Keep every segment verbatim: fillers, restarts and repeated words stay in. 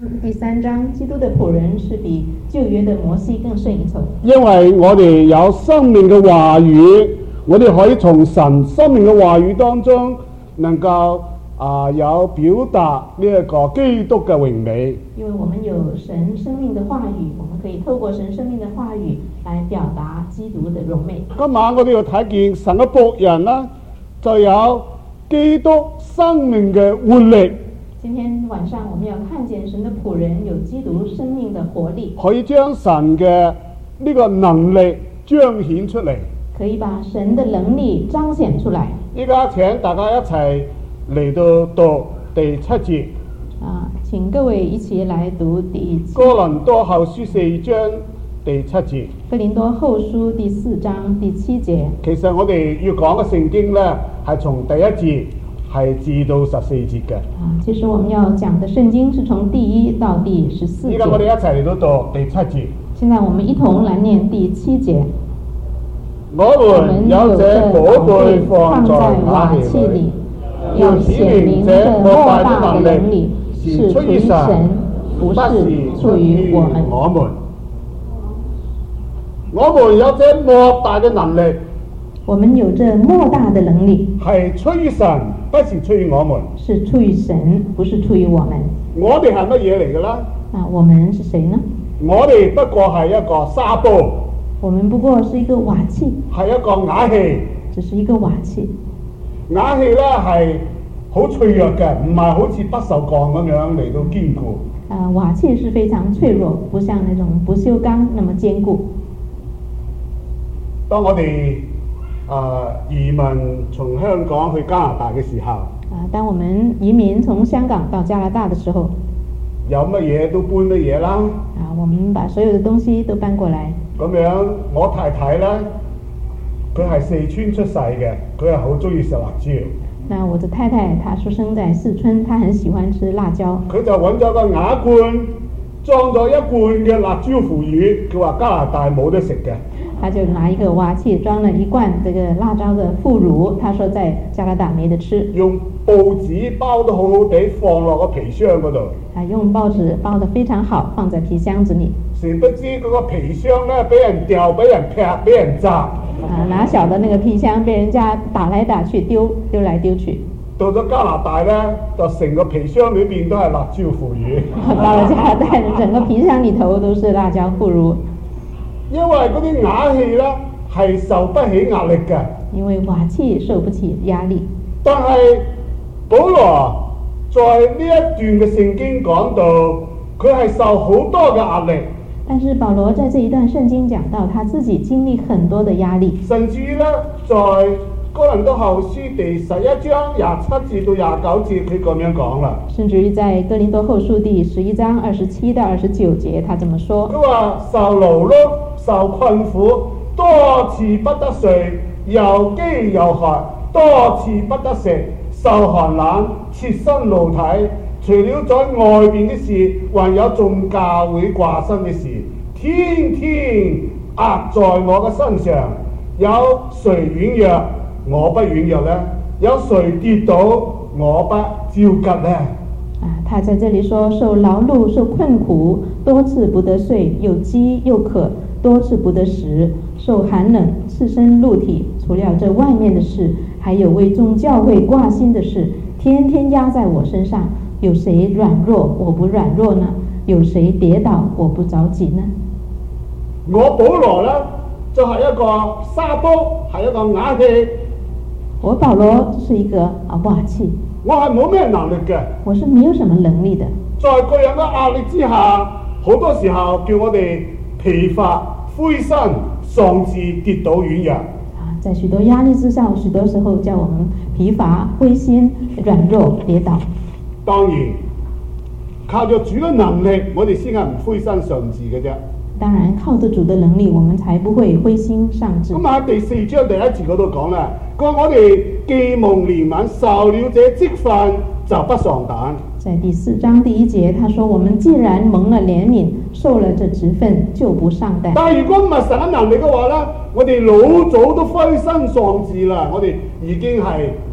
第三章，基督的僕人是比舊約的摩西更勝一籌。 因為我哋有生命嘅話語，我哋可以從神生命嘅話語當中能夠啊、呃、有表達呢一個基督嘅榮美。 因為我們有神生命的話語，我們可以透過神生命的話語來表達基督的榮美。 今晚我哋要睇見神嘅僕人啦，就有基督生命嘅活力。 今天晚上我們要看見神的僕人有基督生命的活力， 可以將神嘅呢個能力彰顯出嚟， 可以把神的能力彰顯出來。 依家請大家一齊嚟到讀第七節。 啊，請各位一起來讀第七。 哥林多後書四章第七節。 哥林多後書第四章第七節。 其實我哋要講嘅聖經呢，係從第一節係至到十四節嘅。 啊，其實我們要講的聖經是從第一到第十四節。 依家我哋一齊嚟到讀第七節。 現在我們一同來念第七節。 我們有這寶貝放在瓦器裏，要顯明這莫大的能力是出於神，不是出於我們。我們有這莫大的能力。 我們有這莫大的能力， 係出於神，不是出於我們。 是出於神，不是出於我們。 我哋係乜嘢嚟嘅啦？ 啊，我們是誰呢？ 我哋不過係一個沙煲。 我們不過是一個瓦器。 係一個瓦器。 只是一個瓦器。 瓦器咧係好脆弱嘅，唔係好似不鏽鋼咁樣嚟到堅固。 啊，瓦器是非常脆弱，不像那種不鏽鋼那麼堅固。 當我哋啊、呃、移民從香港去加拿大嘅時候， 啊，當我們移民從香港到加拿大的時候， 有乜嘢都搬乜嘢啦。 啊，我們把所有的東西都搬過來。 咁樣，我太太咧，佢係四川出世嘅，佢係好中意食辣椒。 那我的太太，她出生在四川，她很喜歡吃辣椒。 佢就揾咗個瓦罐，裝咗一罐嘅辣椒腐乳，佢話加拿大冇得食嘅。 他就拿一個瓦器裝了一罐這個辣椒的腐乳，他說在加拿大沒得吃。 用報紙包得好好地放落個皮箱嗰度。 啊，用報紙包得非常好，放在皮箱子裏。 誰不知嗰個皮箱咧，俾人掉，俾人劈，俾人砸。 啊，哪曉得那個皮箱被人家打來打去，丟丟來丟去。 到咗加拿大咧，就成個皮箱裏邊都係辣椒腐乳。 到了加拿大，整個皮箱裏頭都是辣椒腐乳。 因為嗰啲瓦器咧係受不起壓力嘅。 因為瓦器受不起壓力。 但係保羅在呢一段嘅聖經講到，佢係受好多嘅壓力。 但是保羅在這一段聖經講到，他自己經歷很多的壓力。 甚至於咧，在哥林多後書第十一章廿七至到廿九節，佢咁樣講啦。 甚至於在哥林多後書第十一章二十七到二十九節，他這麼說： 佢話受勞碌、受困苦，多次不得睡，又飢又渴，多次不得食，受寒冷，切身露體。除了在外邊嘅事，還有眾教會掛身嘅事，天天壓在我嘅身上。有誰軟弱，我不軟弱呢？有誰跌倒，我不焦急呢？ 啊，他在這裡說，受勞碌、受困苦，多次不得睡，又飢又渴，多次不得食，受寒冷，赤身露體。除了這外面的事，還有為眾教會掛心的事，天天壓在我身上。有誰軟弱，我不軟弱呢？有誰跌倒，我不着急呢？ 我保羅呢，就係、是、一個沙煲，係一個瓦器。 我保羅是一個啊瓦器。 我係冇咩能力嘅。我是沒有什麼能力的。 在個人嘅壓力之下，好多時候叫我哋疲乏、灰身、喪志、跌倒、軟弱。 啊，在許多壓力之下，許多時候叫我們疲乏、灰心、軟弱、跌倒。 當然，靠着主嘅能力，我哋先係唔灰身喪志嘅啫。 當然，靠着主的能力，我們才不會灰心喪志。 咁喺第四章第一節嗰度講啦，佢話我哋既蒙憐憫，受了這職分，就不喪膽。 在第四章第一節，他說：我們既然蒙了憐憫，受了這職分，就不喪膽。 但係如果唔係神嘅能力嘅話咧，我哋老早都灰身喪志啦，我哋已經係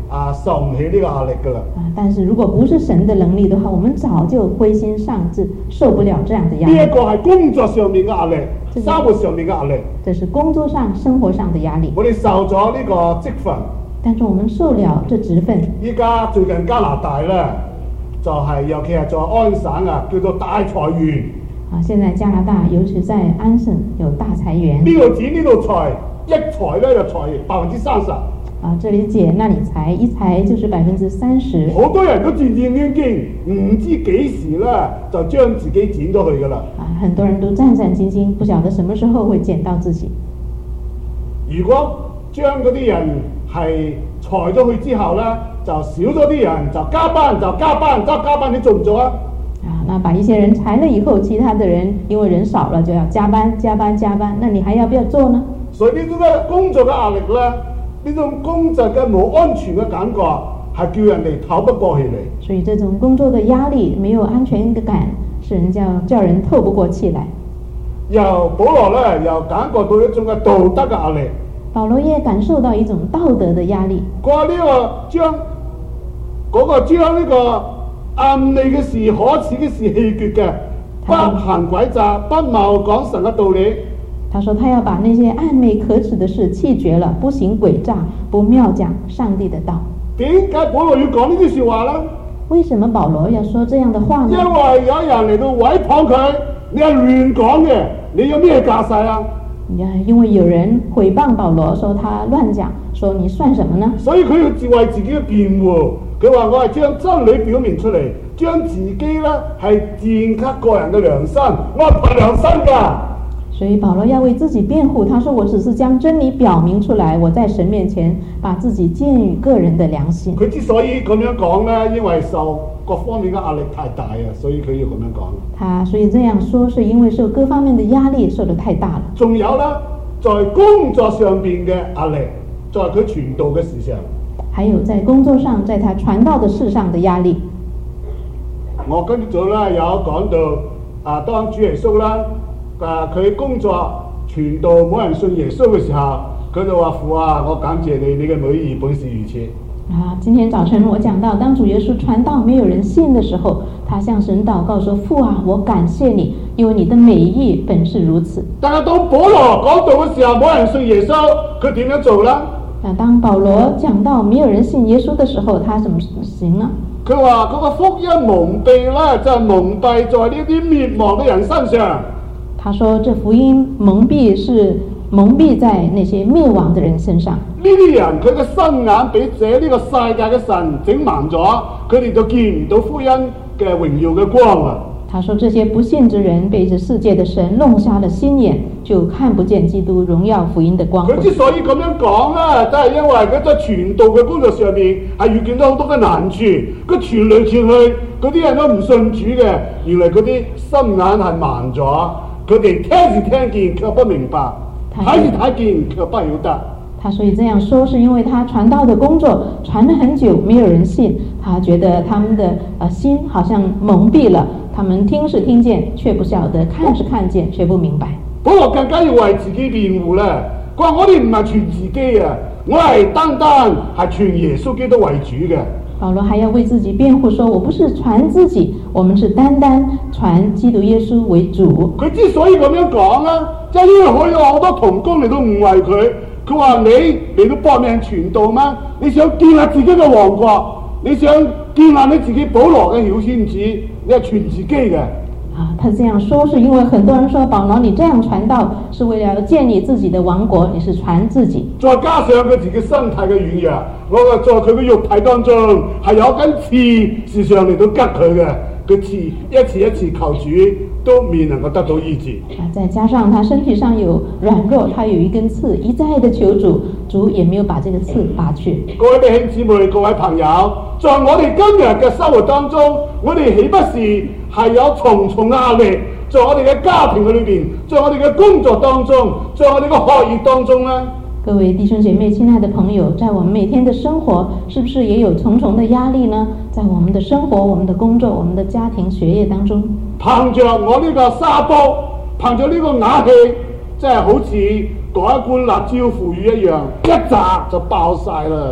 啊受唔起呢個壓力㗎啦。 啊，但是如果不是神的能力的話，我們早就灰心喪志，受不了這樣的壓力。 呢一個係工作上面嘅壓力，生活上面嘅壓力。 這是工作上、生活上的壓力。 我哋受咗呢個職份， 但是我們受了這職份。 依家最近加拿大咧，就係、是、尤其係在安省啊，叫做大裁員。 啊，現在加拿大尤其在安省有大裁員。 呢度剪呢度裁，一裁咧就裁百分之三十。 啊，這裡剪那裡裁，一裁就是百分之三十。 好多人都戰戰兢兢，唔知幾時咧就將自己剪咗去㗎啦。 啊，很多人都戰戰兢兢，不曉得什麼時候會剪到自己。 如果將嗰啲人係裁咗去之後咧，就少咗啲人就加班就加班，再加班你做唔做啊？ 啊，那把一些人裁了以後，其他的人因為人少了就要加班加班加班，那你還要不要做呢？ 所以呢種嘅工作嘅壓力咧，呢種工作嘅冇安全嘅感覺，係叫人哋透不過氣嚟。 所以這種工作的壓力，沒有安全感，是人叫叫人透不過氣來。 由保羅咧，又感覺到一種嘅道德嘅壓力。 保羅也感受到一種道德的壓力。 佢話呢個將嗰、那個將呢個暗利嘅事、可恥嘅事棄絕嘅，不行詭詐，不謬講神嘅道理。 他說他要把那些暗昧可恥的事棄絕了，不行詭詐，不謬講上帝的道。 點解保羅要講呢啲說話呢？ 為什麼保羅要說這樣的話呢？ 因為有人嚟到毀謗佢，你係亂講嘅，你有咩架勢啊？ 因為有人毀謗保羅，說他亂講，說你算什麼呢？ 所以佢要自為自己嘅辯護。佢話我係將真理表明出嚟，將自己咧係賤給個人嘅良心，我係憑良心㗎。 所以保羅要為自己辯護，他說我只是將真理表明出來，我在神面前把自己鑒於個人的良心。 佢之所以咁樣講咧，因為受各方面嘅壓力太大啊，所以佢要咁樣講。 他所以這樣說，是因為受各方面的壓力受得太大了。 仲有咧，在工作上邊嘅壓力，在佢傳道嘅事上。 還有在工作上，在他傳道的事上的壓力。 我跟住咗咧有講到啊，當主耶穌啦。啊！佢工作傳道冇人信耶穌嘅時候，佢就話父啊，我感謝你，你嘅美意本是如此。 啊！今天早晨我講到，當主耶穌傳道沒有人信的時候，他向神禱告說：父啊，我感謝你，因為你的美意本是如此。 但係當保羅講道嘅時候，冇人信耶穌，佢點樣做呢？ 那當保羅講到沒有人信耶穌的時候，他怎麼行呢？ 佢話嗰個福音蒙蔽咧，就係蒙蔽在呢啲滅亡嘅人身上。 他說：這福音蒙蔽是蒙蔽在那些滅亡的人身上。 呢啲人佢嘅心眼俾這呢個世界嘅神整盲咗，佢哋就見唔到福音嘅榮耀嘅光啊！ 他說：這些不信之人被這世界的神弄瞎了心眼，就看不見基督榮耀福音的光。 佢之所以咁樣講咧，都係因為佢在傳道嘅工作上面係遇見到好多嘅難處，佢傳嚟傳去，嗰啲人都唔信主嘅，原來嗰啲心眼係盲咗。佢哋聽是聽見，卻不明白；睇是睇見，卻不曉得。 他所以這樣說，是因為他傳道的工作傳了很久，沒有人信。他覺得他們的呃心好像蒙蔽了，他們聽是聽見，卻不曉得；看是看見，卻不明白。 保羅更加要為自己辯護啦。佢話：我哋唔係傳自己啊，我係單單係傳耶穌基督為主嘅。 保羅還要為自己辯護說，我不是傳自己，我們是單單傳基督耶穌為主。 佢之所以咁樣講啦，就係因為可以有好多同工嚟到誤會佢。佢話：你嚟到搏命傳道咩？你想建立自己嘅王國，你想建立你自己保羅嘅小圈子，你係傳自己嘅。 啊，他這樣說是因為很多人說，保羅你這樣傳道是為了建立自己的王國，你是傳自己。 再加上佢自己身體嘅軟弱，我話在佢嘅肉體當中係有根刺時常嚟到拮佢嘅，佢刺一次一次求主都未能夠得到醫治。 啊，再加上他身體上有軟弱，他有一根刺，一再的求主，主也沒有把這個刺拔去。 各位弟兄姊妹、各位朋友，在我哋今日嘅生活當中，我哋豈不是係有重重壓力？在我哋嘅家庭嘅裏邊，在我哋嘅工作當中，在我哋嘅學業當中呢？ 各位弟兄姐妹、親愛的朋友，在我們每天的生活，是不是也有重重的壓力呢？在我們的生活、我們的工作、我們的家庭、學業當中，憑着我呢個沙煲，憑着呢個瓦器，真係好似嗰一罐辣椒腐乳一樣，一炸就爆晒啦！ 啊，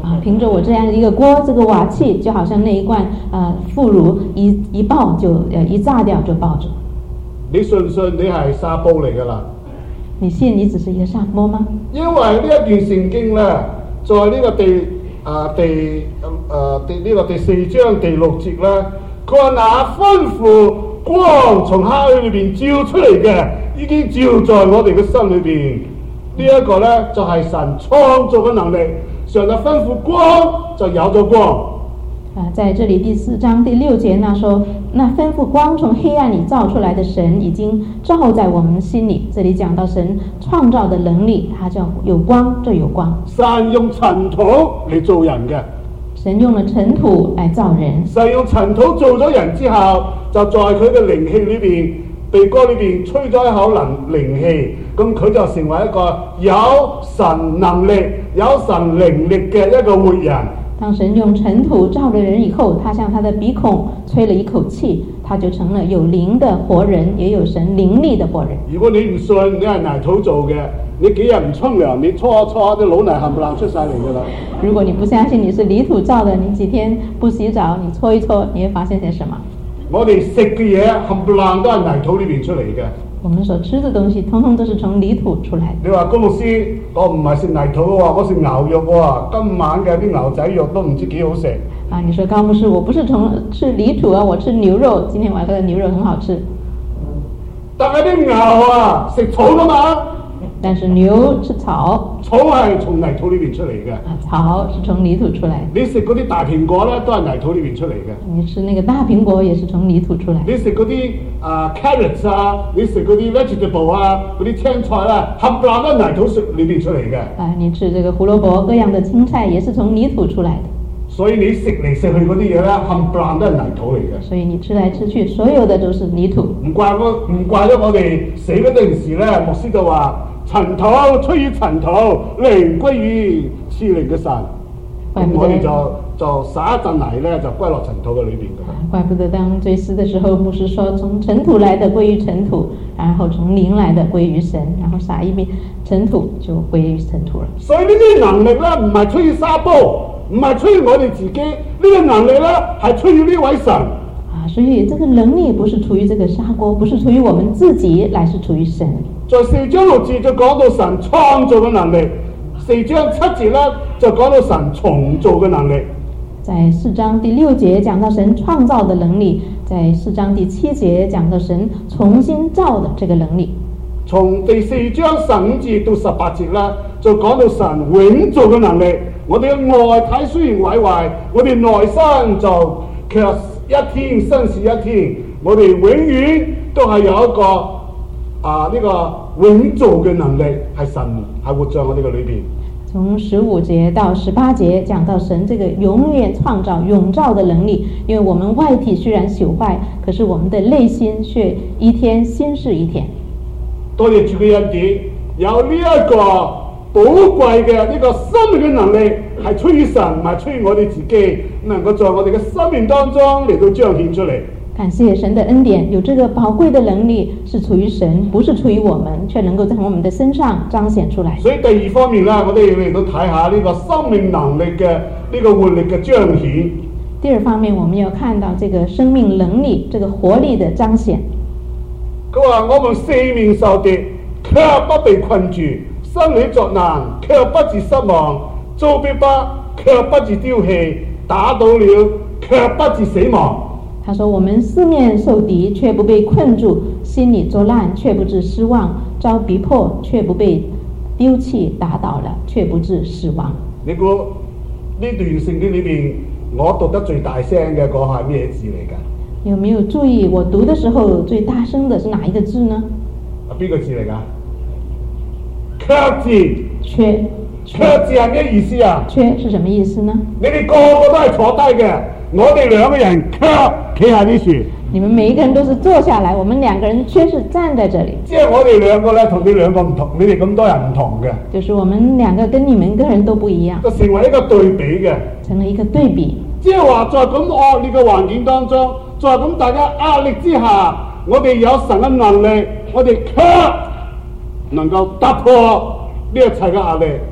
啊，凭着我这样的一个锅，这个瓦器就好像那一罐呃腐乳一一爆就呃一炸掉就爆着。 你信唔信你係沙煲嚟㗎啦？ 你信你只是一個沙煲嗎？ 因為呢一段聖經咧，在呢個第啊第誒、呃、第呢、這個第四章第六節咧，佢話那吩咐光從黑暗裏邊照出嚟嘅，已經照在我哋嘅心裏邊。呢、這、一個咧就係、是、神創造嘅能力，上帝吩咐光就有咗光。 啊，在這裡第四章第六節那說，那吩咐光從黑暗裡造出來的神已經照在我們心裡。這裡講到神創造的能力，它叫有光就有光。 神用塵土嚟做人嘅， 神用了塵土來造人。 神用塵土做咗人之後，就在佢嘅靈氣裏邊、鼻哥裏邊吹咗一口能靈氣，咁佢就成為一個有神能力、有神靈力嘅一個活人。 當神用塵土造了人以後，他向他的鼻孔吹了一口氣，他就成了有靈的活人，也有神靈力的活人。 如果你唔信，你係泥土做嘅，你幾日唔沖涼，你搓一搓啲老泥冚唪唥出晒嚟㗎啦。 如果你不相信你是泥土造的，你幾天不洗澡，你搓一搓，你會發現些什麼？ 我哋食嘅嘢冚唪唥都係泥土裏邊出嚟嘅。 我們所吃的東西，通通都是從泥土出來的。 你話高牧師，我唔係食泥土喎，我食牛肉喎，今晚嘅啲牛仔肉都唔知幾好食。 啊，你說高牧師，我不是從吃泥土啊，我吃牛肉，今天晚上的牛肉很好吃。 但係啲牛啊，食草㗎嘛。 但是牛吃草， 草係從泥土裏邊出嚟嘅。 啊，草是從泥土出來。 你食嗰啲大蘋果咧，都係泥土裏邊出嚟嘅。 你吃那個大蘋果也是從泥土出來。 你食嗰啲啊 carrots 啊，你食嗰啲 vegetable 啊，嗰啲青菜啦，冚唪唥都係泥土裏邊出嚟嘅。 啊，你吃這個胡蘿蔔各樣的青菜也是從泥土出來的。 所以你食嚟食去嗰啲嘢咧，冚唪唥都係泥土嚟嘅。 所以你吃來吃去，所有的都是泥土。 唔怪我，唔怪咗我哋死嗰陣時咧，牧師就話。塵土歸於塵土，靈歸於賜靈嘅神。咁我哋就就撒一陣泥咧，就歸落塵土嘅裏邊㗎。 怪不得當追思的時候，牧師說：從塵土來的歸於塵土，然後從靈來的歸於神，然後撒一遍塵土就歸於塵土了。 所以呢啲能力咧，唔係出於沙煲，唔係出於我哋自己，呢、這個能力咧係出於呢位神。 啊，所以這個能力不是出於這個砂鍋，不是出於我們自己，乃是出於神。在四章六節就講到神創造嘅能力，四章七節咧就講到神重造嘅能力。 在四章第六節講到神創造的能力，在四章第七節講到神重新造的這個能力。 從第四章十五節到十八節咧，就講到神永造嘅能力。我哋嘅外體雖然毀壞，我哋內心就卻一天新似一天。我哋永遠都係有一個啊呢、這個永造嘅能力，係神係活在我哋嘅裏邊。 從十五節到十八節講到神這個永遠創造永造的能力，因為我們外體雖然朽壞，可是我們的內心卻一天新似一天。 多謝主嘅恩典，有呢一個寶貴嘅呢個生命嘅能力，係出於神，唔係出於我哋自己，能夠在我哋嘅生命當中嚟到彰顯出嚟。 感謝神的恩典，有這個寶貴的能力是出於神，不是出於我們，卻能夠在我們的身上彰顯出來。 所以第二方面啦，我哋嚟到睇下呢個生命能力嘅呢個活力嘅彰顯。 第二方面，我們要看到這個生命能力、這個活力的彰顯。 佢話：我們四面受敵，卻不被困住；生理作難，卻不致失望；遭逼迫，卻不致丟棄；打倒了，卻不致死亡。 他說：我們四面受敵，卻不被困住；心裏作難，卻不致失望；遭逼迫，卻不被丟棄；打倒了，卻不致死亡。 你估呢段聖經裏邊，我讀得最大聲嘅嗰係咩字嚟㗎？ 有沒有注意我讀的時候最大聲的是哪一個字呢？ 啊，邊個字嚟㗎？卻字。 卻。 卻字係咩意思啊？ 卻是什麼意思呢？ 你哋個個都係坐低嘅，我哋兩個人卻企喺呢處。 你們每一個人都是坐下來，我們兩個人卻是站在這裡。 即係我哋兩個咧，同你兩個唔同，你哋咁多人唔同嘅。 就是我們兩個跟你們個人都不一樣。 就成為一個對比嘅。 成了一個對比。 即係話在咁惡劣嘅環境當中，在咁大家壓力之下，我哋有神嘅能力，我哋卻能夠突破呢一切嘅壓力。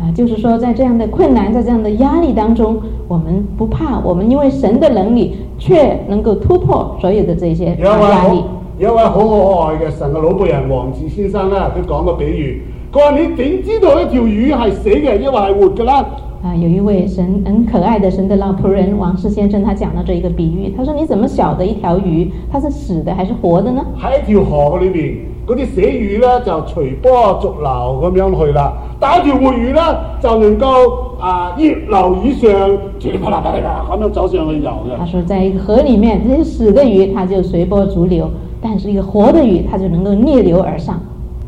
啊，就是說在這樣的困難，在這樣的壓力當中，我們不怕，我們因為神的能力，卻能夠突破所有的這些壓力。 有一位好可愛嘅神嘅老僕人黃志先生咧，佢講個比喻，佢話你點知道一條魚係死嘅，抑或係活嘅啦？ 啊，有一位神很可愛的神的老僕人王氏先生，他講到這一個比喻，他說你怎麼曉得一條魚它是死的還是活的呢？喺一條河裏邊，嗰啲死魚咧就隨波逐流咁樣去啦，但係一條活魚咧就能夠啊逆流以上，啪啦啪啦咁樣走上去游嘅。 他說在一個河裡面，這些死的魚它就隨波逐流，但是一個活的魚它就能夠逆流而上。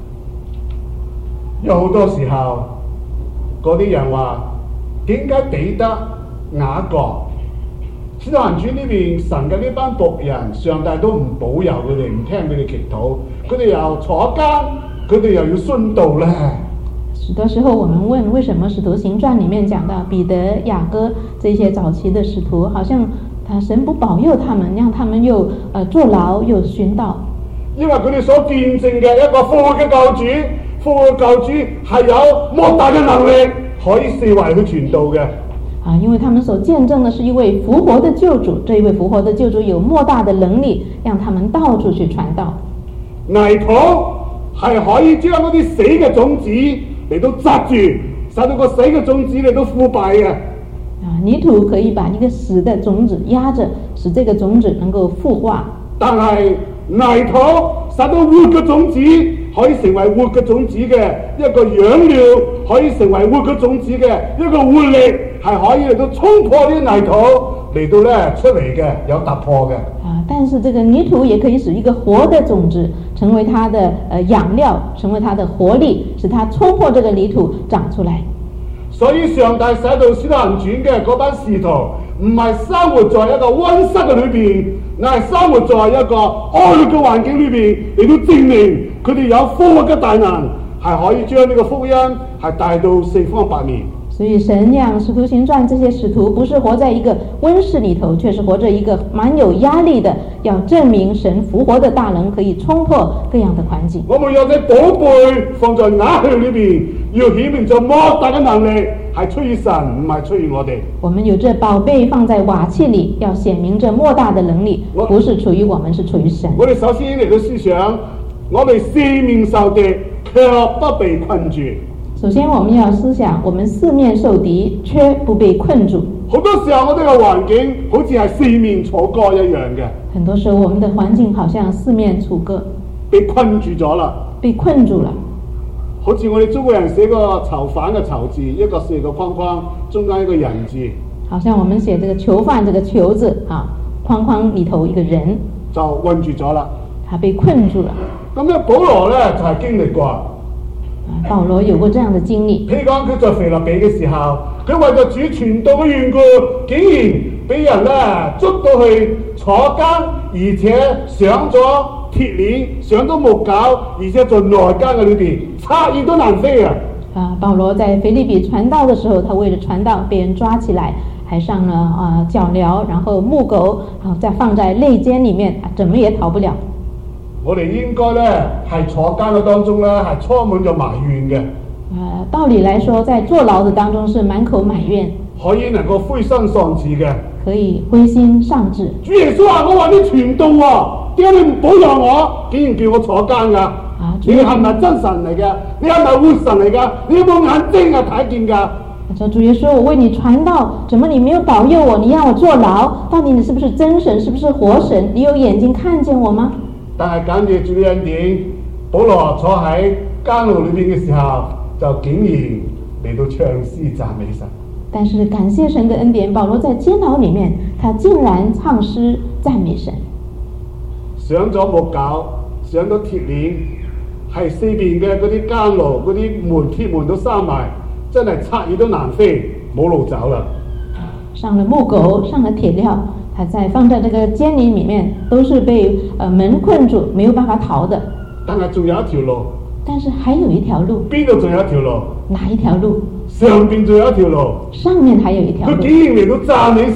有好多時候，嗰啲人話。點解彼得、雅各、使徒行傳呢邊神嘅呢班僕人，上帝都唔保佑佢哋，唔聽佢哋祈禱，佢哋又坐監，佢哋又要殉道呢？ 許多時候我們問，為什麼使徒行傳裡面講到彼得、雅各這些早期的使徒，好像他神不保佑他們，讓他們又呃坐牢又殉道？ 因為佢哋所見證嘅一個復活嘅救主，復活嘅救主係有莫大嘅能力。可以四圍去傳道嘅啊，因為他們所見證的是一位復活的救主，這一位復活的救主有莫大的能力，讓他們到處去傳道。 泥土係可以將嗰啲死嘅種子嚟到紮住，使到個死嘅種子嚟到腐敗嘅。 啊，泥土可以把一個死的種子壓着，使這個種子能夠腐化。 但係泥土使到活嘅種子可以成為活嘅種子嘅一個養料，可以成為活嘅種子嘅一個活力，係可以嚟到衝破啲泥土嚟到咧出嚟嘅，有突破嘅。 啊，但是這個泥土也可以使一個活的種子成為它的呃養料，成為它的活力，使它衝破這個泥土長出來。 所以上帝使到使徒行傳嘅嗰班使徒唔係生活在一個溫室嘅裏邊，乃係生活在一個惡劣嘅環境裏邊，嚟到證明佢哋有復活嘅大能，係可以將呢個福音係帶到四方八面。 所以神讓使徒行傳這些使徒不是活在一個溫室裏頭，卻是活着一個蠻有壓力的，要證明神復活的大能可以衝破各樣的環境。 我們有隻寶貝放在瓦器裏邊，要顯明咗莫大嘅能力係出於神，唔係出於我哋。 我們有這寶貝放在瓦器裏，要顯明這莫大的能力，不是出於我們，是出於神。 我哋首先嚟到思想，我哋四面受敵，卻不被困住。 首先我們要思想，我們四面受敵，卻不被困住。 好多時候我哋嘅環境好似係四面楚歌一樣嘅。 很多時候我們的環境好像四面楚歌， 被困住咗啦。 被困住了。 好似我哋中國人寫個囚犯嘅囚字，一個四個框框，中間一個人字。 好像我們寫這個囚犯這個囚字啊，框框裏頭一個人就困住咗啦。 他被困住了。 咁咧，保羅咧就係、是、經歷過。 保羅有過這樣的經歷。 譬如講佢在腓立比嘅時候，佢為咗主傳道嘅緣故，竟然俾人咧捉到去坐監，而且上咗鐵鏈，上咗木鉸，而且在內監嘅裏邊，賊兒都難飛啊！ 啊，保羅在腓立比傳道的時候，他為了傳道，被人抓起來，還上了啊腳鐐，然後木狗，然後再放在內監裏面，怎麼也逃不了。 我哋應該咧係坐監嘅當中咧係充滿咗埋怨嘅。 呃，道理來說，在坐牢的當中是滿口埋怨， 可以能夠灰心喪志嘅， 可以灰心喪志。 主耶穌話：我話你傳道喎，點解你唔保佑我？竟然叫我坐監噶？啊，你係咪真神嚟嘅？你係咪活神嚟噶？你有冇眼睛啊睇見噶？ 說主耶穌，我為你傳道，怎麼你沒有保佑我？你讓我坐牢，到底你是不是真神？是不是活神？你有眼睛看見我嗎？ 但係感謝主嘅恩典，保羅坐喺監牢裏邊嘅時候，就竟然嚟到唱詩讚美神。 但是感謝神的恩典，保羅在監牢裏面，他竟然唱詩讚美神。 上咗木鉸，上咗鐵鏈，係四邊嘅嗰啲監牢，嗰啲門鐵門都閂埋，真係賊兒都難飛，冇路走啦。 上了木狗，上了鐵鐐。他在放在這個監獄裏面，都是被呃門困住，沒有辦法逃的。 但係仲有一條路。 但是還有一條路。邊度仲有一條路？ 哪一條路？ 上邊仲有一條路。 上面還有一條路。 佢竟然嚟到讚美神，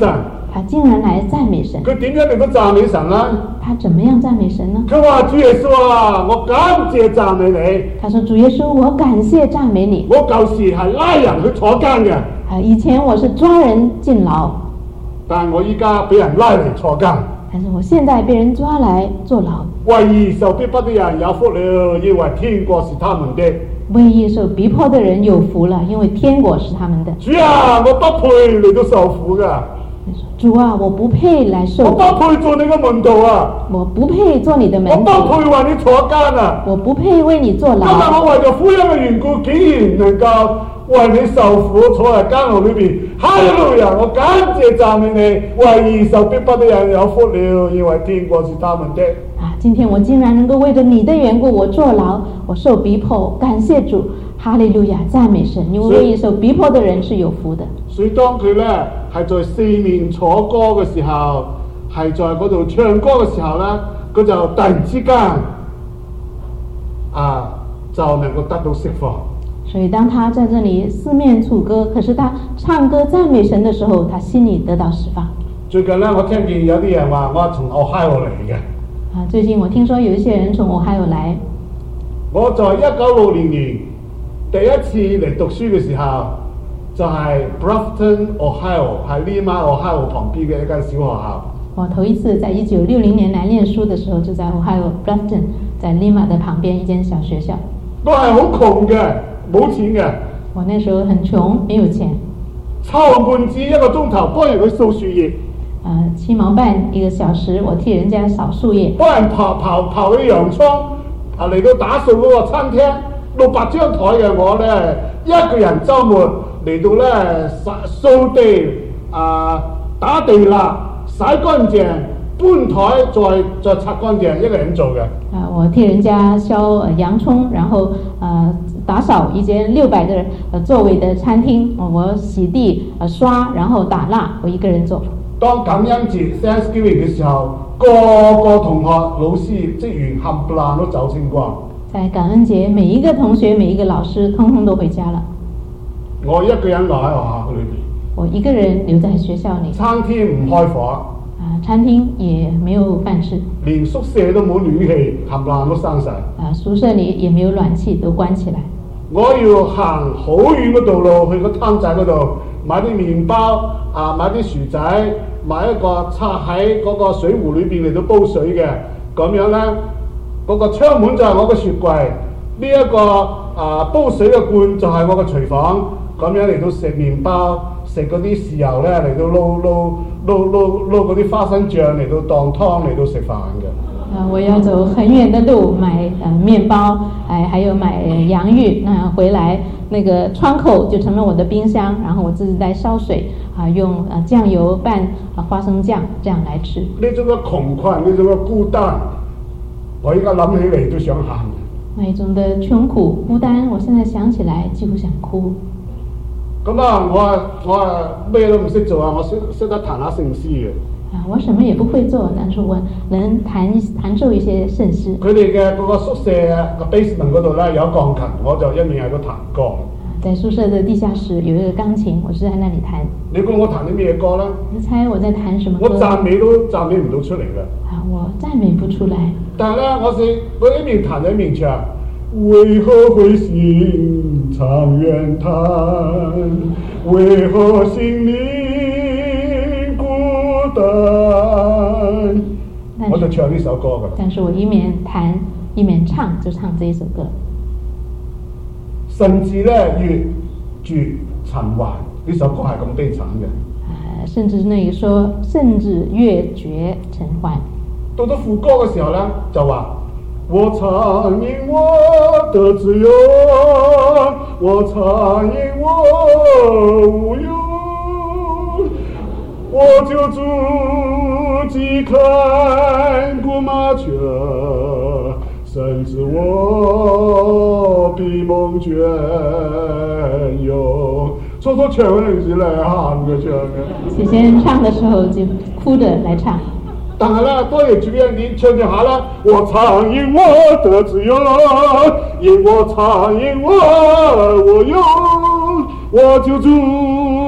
他竟然来赞美神。 佢點樣嚟到讚美神呢？ 他怎麼樣讚美神呢？ 佢話：主耶穌啊，我感謝讚美你。 他說：主耶穌，我感謝讚美你。 我舊時係拉人去坐監嘅。 啊，以前我是抓人進牢， 但係我依家俾人拉嚟坐監。 但是我現在被人抓來坐牢。 為義受逼迫的人有福了，因為天國是他們的。 為義受逼迫的人有福了，因為天國是他們的。 主啊，我不配嚟到受苦噶。 主啊，我不配來受苦。 我不配做你嘅門徒啊！ 我不配做你的門徒。 我不配為你坐監啊！ 我不配為你坐牢。 今日我為咗福音嘅緣故，竟然能夠為你受苦，坐喺監牢裏邊。哈利路亞！我感謝讚美你，為義受逼迫的人有福了，因為天國是他們的。 啊，今天我竟然能夠為着你的緣故，我坐牢，我受逼迫，感謝主，哈利路亞，讚美神，因為為義受逼迫的人是有福的。 所以當佢咧係在四面楚歌嘅時候，係在嗰度唱歌嘅時候咧，佢就突然之間啊就能夠得到釋放。 所以當他在這裏四面楚歌，可是他唱歌讚美神的時候，他心裏得到釋放。 最近咧，我聽見有啲人話我從 Ohio 嚟嘅。 啊，最近我聽說有一些人從 Ohio 來。 我在一九六零年第一次嚟讀書嘅時候，就係、是、Bluffton Ohio， 喺 Lima Ohio 旁邊嘅一間小學校。 我頭一次在一九六零年來念書的時候，就在 Ohio Bluffton， 在 Lima 的旁邊一間小學校。 都係好窮嘅，冇錢嘅。 我那時候很窮，沒有錢。 湊半子一個鐘頭幫人去掃樹葉。 呃，七毛半一個小時，我替人家掃樹葉。 幫人刨刨刨啲洋葱，啊嚟到打掃嗰個餐廳，六百張台嘅我咧，一個人週末嚟到咧掃地啊、打地啦、洗乾淨、搬台再再擦乾淨，一個人做嘅。 啊，我替人家削、呃、洋葱，然後呃打掃一間六百個呃座位的餐廳，我洗地、呃刷，然後打蠟，我一個人做。 當感恩節 Thanksgiving 嘅時候，個個同學、老師、職員冚唪唥都走清光。 在感恩節，每一個同學、每一個老師，通通都回家了。 我一個人留喺學校裏邊。 我一個人留在學校裏。 餐廳唔開火。 啊，餐廳也沒有飯吃。 連宿舍都冇暖氣，冚唪唥都閂晒。啊， 宿舍裏也沒有暖氣，都關起來。 我要行好遠嘅道路去個攤仔嗰度買啲麵包，啊買啲薯仔，買一個插喺嗰個水壺裏邊嚟到煲水嘅，咁樣咧，嗰、那個窗門就係我嘅雪櫃，呢、這、一個啊煲水嘅罐就係我嘅廚房，咁樣嚟到食麵包，食嗰啲豉油咧嚟到撈撈撈撈撈嗰啲花生醬嚟到當湯嚟到食飯嘅。 啊，我要走很遠的路買呃麵包，哎，還有買洋芋，那回來那個窗口就成了我的冰箱，然後我自己在燒水，啊，用啊醬油拌啊花生醬這樣來吃。 呢種嘅窮困，呢種嘅孤單，我而家諗起嚟都想喊。 那一種的窮苦孤單，我現在想起來幾乎想哭。 咁啊，我啊我啊咩都唔識做啊，我識識得彈下聖詩嘅。 啊，我什麼也不會做，但是我能彈彈奏一些聖詩。 佢哋嘅嗰個宿舍個 basement 嗰度咧有鋼琴，我就一面喺度彈歌。 在宿舍的地下室有一個鋼琴，我就在那裡彈。 你估我彈啲咩歌咧？ 你猜我在彈什麼歌？ 我讚美都讚美唔到出嚟嘅。 啊，我讚美不出來。 但係咧，我是我一面彈一面唱。為何會心常遠嘆？為何心靈孤單？我就唱呢首歌㗎。 但是我一面彈一面唱，就唱這一首歌。 甚至咧越絕塵寰，呢首歌係咁悲慘嘅。 啊，甚至那個說，甚至越絕塵寰。 到咗副歌嘅時候咧，就話。我常因我的自由，我常因我無憂，我就足跡看過麻雀，甚至我閉夢倦遊。初初唱嗰陣時咧，喊嘅唱嘅。起先唱嘅時候就哭着來唱。 但係咧，當然主要你唱唱下啦。我常因我的自由，因我常因我無憂，我就足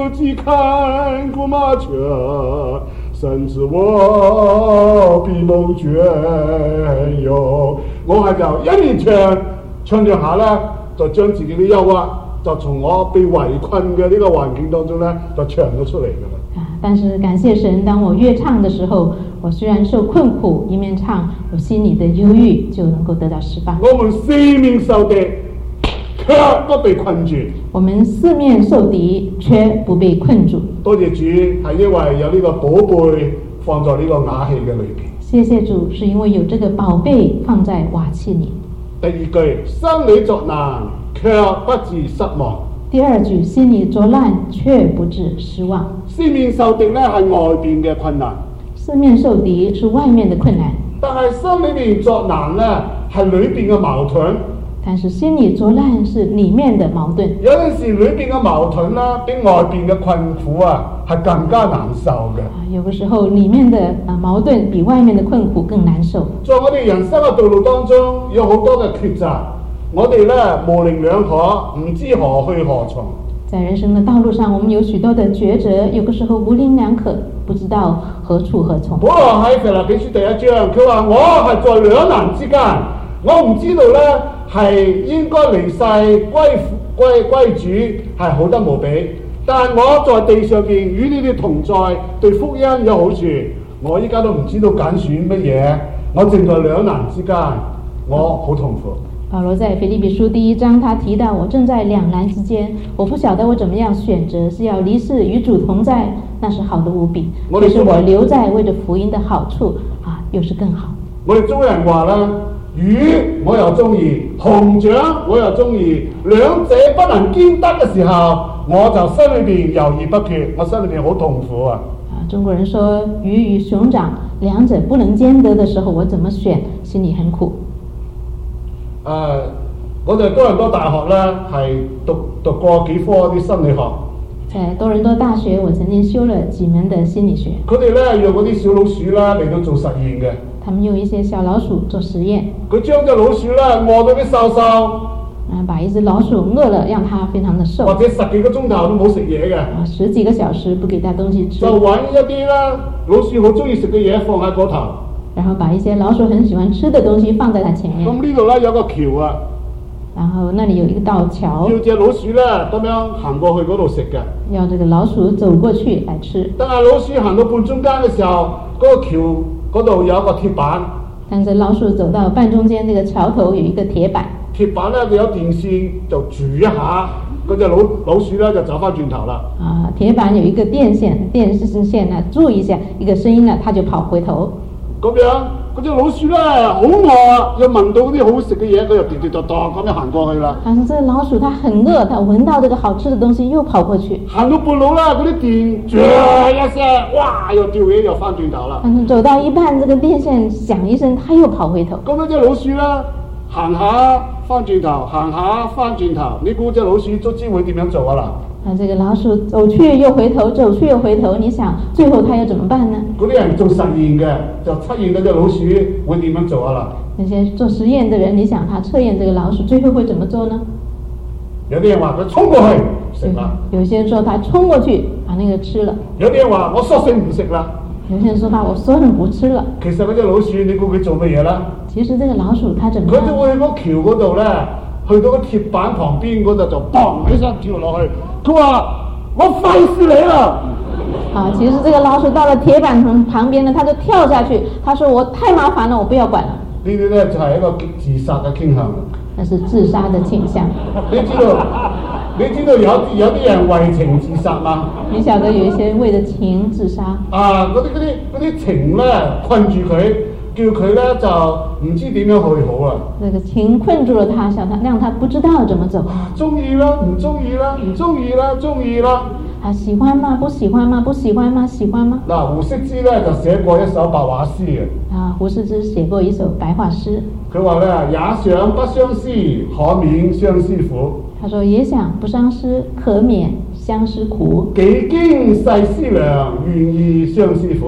只看顾麻雀，甚至我比夢倦遊。我係就一面唱唱着下咧，就將自己啲憂鬱就從我被圍困嘅呢個環境當中咧，就唱咗出嚟㗎啦。 啊！但是感謝神，當我越唱的時候，我雖然受困苦，一面唱，我心裡的憂鬱就能夠得到釋放。 我們四面受敵，卻不被困住。 我們四面受敵，卻不被困住。 多謝主，係因為有呢個寶貝放在呢個瓦器嘅裏邊。 謝謝主，是因為有這個寶貝放在瓦器裡。 第二句，心裡作難，卻不致失望。 第二句，心裡作難，卻不致失望。 四面受敵咧係外邊嘅困難， 四面受敵是外面的困難。 但係心裏面作難咧係裏邊嘅矛盾。 但是心裡作難是裡面的矛盾。 有陣時裏邊嘅矛盾啦，比外邊嘅困苦啊係更加難受嘅。 啊，有個時候裡面的啊矛盾比外面的困苦更難受。 在我哋人生嘅道路當中，有好多嘅抉擇，我哋咧模棱兩可，唔知何去何從。 在人生的道路上，我們有許多的抉擇，有個時候模棱兩可，不知道何處何從。保羅喺腓立比書第一章，佢話我係在兩難之間，我唔知道咧係應該離世歸歸歸主係好得無比，但我在地上邊與你哋同在，對福音有好處。我依家都唔知道揀選乜嘢，我正在兩難之間，我好痛苦。 保羅在腓立比書第一章，他提到我正在兩難之間，我不曉得我怎麼樣選擇，是要離世與主同在，那是好的無比；可是我留在為着福音的好處啊，又是更好。 我哋中人話啦，魚我又中意，熊掌我又中意，兩者不能兼得嘅時候，我就心裏邊猶豫不決，我心裏邊好痛苦啊！ 啊，中國人說魚與熊掌兩者不能兼得的時候，我怎麼選，心裡很苦。 誒、呃，我哋多倫多大學咧係讀讀過幾科啲心理學。 在多倫多大學，我曾經修了幾門的心理學。 佢哋咧用嗰啲小老鼠啦嚟到做實驗嘅。 他們用一些小老鼠做實驗。 佢將隻老鼠咧餓到啲瘦瘦。 啊，把一隻老鼠餓了，讓它非常的瘦。 或者十幾個鐘頭都冇食嘢嘅。 啊，十幾個小時不給它東西吃。 就揾一啲啦，老鼠好中意食嘅嘢放喺嗰頭。 然後把一些老鼠很喜歡吃的東西放在它前面。 咁呢度咧有個橋啊。 然後那裡有一個道橋。 要隻老鼠咧咁樣行過去嗰度食嘅。 要這個老鼠走過去來吃。但係老鼠行到半中間嘅時候，嗰、那個橋嗰度有一個鐵板。 但是老鼠走到半中間，這個橋頭有一個鐵板。鐵板咧佢有電線，就住一下，嗰隻老老鼠咧就走翻轉頭啦。 啊，鐵板有一個電線，電視線呢，注意一下，一個聲音呢，它就跑回頭。 咁樣，嗰隻老鼠咧好餓，又聞到啲好食嘅嘢，佢又跌跌跺跺咁樣行過去啦。 但是這老鼠它很餓，它聞到這個好吃的東西，又跑過去。 行到半路啦，嗰啲電啜一聲，哇！又掉嘢又翻轉頭啦。 但是走到一半，這個電線響一聲，它又跑回頭。 咁樣隻老鼠啦，行下翻轉頭，行下翻轉頭，你估隻老鼠卒之會點樣做啊啦？ 啊，這個老鼠走去又回頭，走去又回頭，你想最後它要怎麼辦呢？ 嗰啲人做實驗嘅就測驗嗰隻老鼠會點樣做啊啦？ 那些做實驗的人，你想他測驗這個老鼠最後會怎麼做呢？ 有啲人話佢衝過去食啦， 有些人說他衝過去把那個吃了， 有啲人話我索性唔食啦， 有些人說他我索性不吃了。 其實嗰隻老鼠你估佢做乜嘢啦？ 其實這個老鼠它怎麼樣？ 佢就會喺嗰橋嗰度咧，去到個鐵板旁邊嗰度就砰一聲跳落去。佢話我費事你啦！ 啊，其實這個老鼠到了鐵板旁旁邊呢，他就跳下去。他說我太麻煩了，我不要管了。 呢啲咧就係一個自殺嘅傾向。 那是自殺的傾向。 你知道？你知道有有啲人為情自殺嗎？ 你曉得有一些人為了情自殺。啊， 嗰啲嗰啲嗰啲情咧困住佢。叫佢咧就唔知點樣去好啊！ 那個情困住了他，想他讓他不知道怎麼走。 中意啦，唔中意啦，唔中意啦，中意啦。 啊，喜歡嗎？不喜歡嗎？不喜歡嗎？喜歡嗎？ 嗱，胡適之咧就寫過一首白話詩嘅。 啊，胡適之寫過一首白話詩。 佢話咧，也想不相思，可免相思苦。 他說：也想不相思，可免相思苦。 幾經世思量，願意相思苦。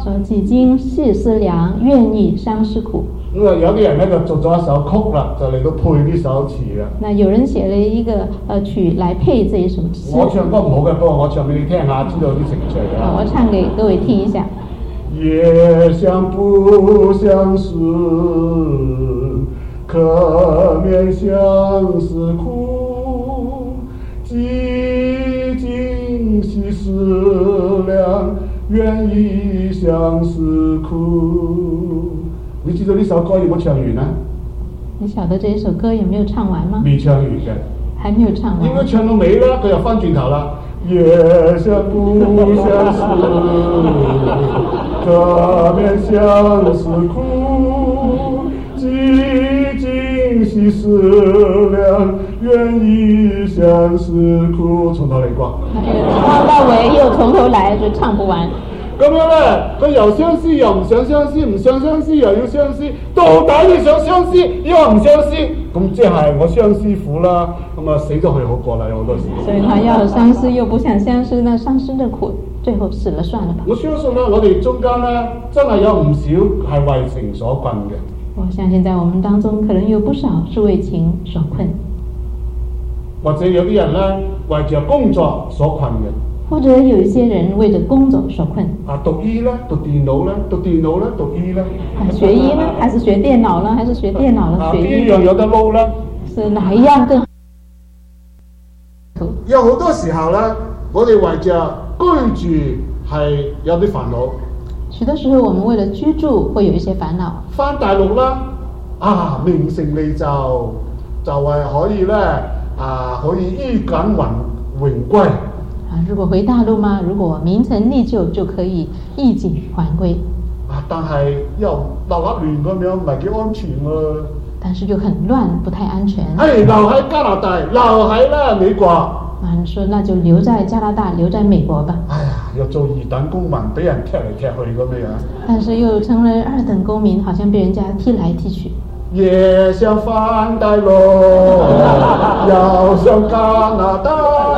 說幾經細思量，願意相思苦。 咁啊，有啲人咧就做咗一首曲啦，就嚟到配呢首詞啦。 那有人寫了一個呃曲來配這一首詞。 我唱歌唔好嘅，不過我唱俾你聽下，知道啲情緒啊。 我唱給各位聽一下。 夜相不相識，可免相思苦。幾經細思量，願意相思苦。你知道呢首歌有冇唱完啊？ 你曉得這一首歌有沒有唱完嗎？ 未唱完嘅， 還沒有唱完。 應該唱到尾啦，佢又翻轉頭啦。夜相不相識，可免相思苦。幾經細思量，願意相思苦。從頭嚟過。 唱到尾又從頭來，就唱不完。 咁樣咧，佢又相思又唔想相思，唔想相思又要相思，到底你想相思又唔相思？咁即係我相思苦啦，咁啊死咗佢好過啦，有好多時。 所以他要相思又不想相思，那相思的苦，最後死了算了吧。 我相信咧，我哋中間咧真係有唔少係為情所困嘅。 我相信在我們當中，可能有不少是為情所困， 或者有啲人咧為着工作所困嘅。 或者有一些人為着工作所困。 啊，讀醫咧，讀電腦咧，讀電腦咧，讀醫咧。 啊，學醫呢？還是學電腦呢？還是學電腦呢？學醫。 邊樣有得撈咧？ 是哪一樣更好？ 有好多時候咧，我哋為着居住係有啲煩惱。 許多時候，我們為了居住會有一些煩惱。 返大陸啦，啊，名成利就就係可以咧，啊，可以衣錦還榮歸。 啊，如果回大陸嘛，如果名成利就就可以衣錦還歸。 啊，但係又立立亂咁樣，唔係幾安全喎。 但是就很亂，不太安全。 哎，留喺加拿大，留喺啦美國。 啊，你說那就留在加拿大，留在美國吧。 哎呀，又做二等公民，俾人踢嚟踢去咁樣。 但是又成了二等公民，好像被人家踢來踢去。 也想返大陸，又想加拿大，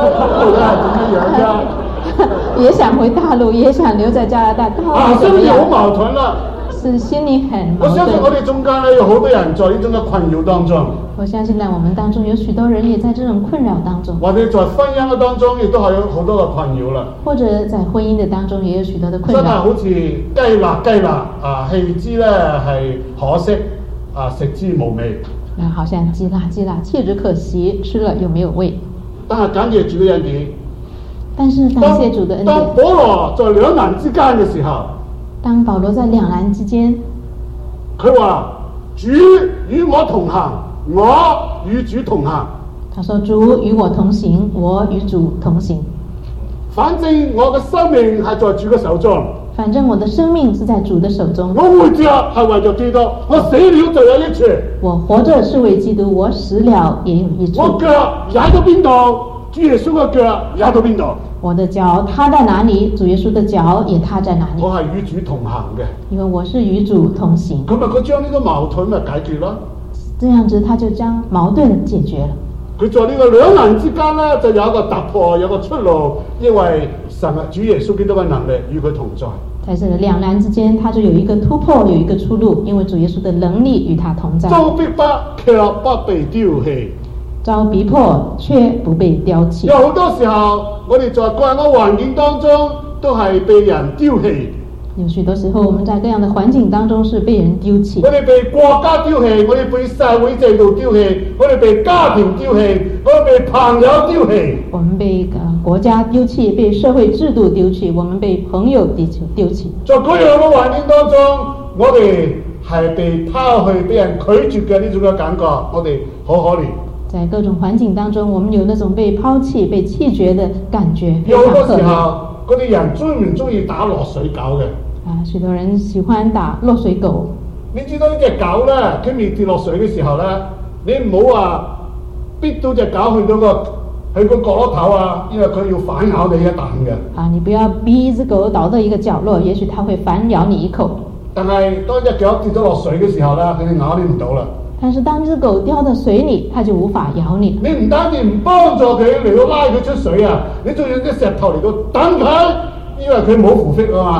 也想回大陸，也想留在加拿大，到底怎麼樣？ 啊，好矛盾啦。 是心裏很矛盾。 我相信我哋中間咧有好多人在呢種嘅困擾當中。 我相信在我們當中有許多人也在這種困擾當中。 或者在婚姻嘅當中，亦都係有好多嘅困擾啦。 或者在婚姻嘅當中，也有許多嘅困擾。 真係好似雞肋雞肋啊，棄之咧係可惜。啊，食之無味。 那好像雞肋雞肋，棄之可惜，吃了又沒有味。 但係感謝主嘅恩典。 但是感謝主的恩典。 當保羅在兩難之間嘅時候， 當保羅在兩難之間， 佢話主與我同行，我與主同行。 他說主與我同行，我與主同行。 反正我嘅生命係在主嘅手中。 反正我的生命是在主的手中。 我活着係為咗基督，我死了就有益處。 我活着是為基督，我死了也有益處。 我腳踩到邊度，主耶穌嘅腳踩到邊度。 我的腳踏在哪裏，主耶穌的腳也踏在哪裏。 我係與主同行嘅， 因為我是與主同行。 咁咪佢將呢個矛盾咪解決咯。 這樣子他就將矛盾解決了。 佢在呢個兩難之間咧，就有一個突破，有個出路，因為神啊，主耶穌基督嘅能力與佢同在。 在這兩難之間，他就有一個突破，有一個出路，因為主耶穌的能力與他同在。 遭逼迫卻不被丟棄， 遭逼迫卻不被丟棄。 有好多時候，我哋在各樣嘅環境當中都係被人丟棄。 有許多時候，我們在各樣的環境當中是被人丟棄。 我哋被國家丟棄，我哋被社會制度丟棄，我哋被家庭丟棄，我哋被朋友丟棄。 我們被呃國家丟棄，被社會制度丟棄，我們被朋友丟棄丟棄。 在各樣嘅環境當中，我哋係被拋棄、被人拒絕嘅呢種嘅感覺，我哋好可憐。 在各種環境當中，我們有那種被拋棄、被棄絕的感覺，非有好常可憐。 多時候，嗰啲人中唔中意打落水狗嘅？ 啊，許多人喜歡打落水狗。 你知道呢隻狗咧，佢未跌落水嘅時候咧，你唔好話逼到隻狗去到個去個角落頭啊，因為佢要反咬你一啖嘅。 啊，你不要逼一隻狗倒到一個角落，也許它會反咬你一口。 但係當隻狗跌咗落水嘅時候咧，佢哋咬你唔到啦。 但是當隻狗掉到水裏，它就無法咬你。 你唔單止唔幫助佢嚟到拉佢出水啊，你仲用隻石頭嚟到等佢，因為佢冇符fit啊嘛。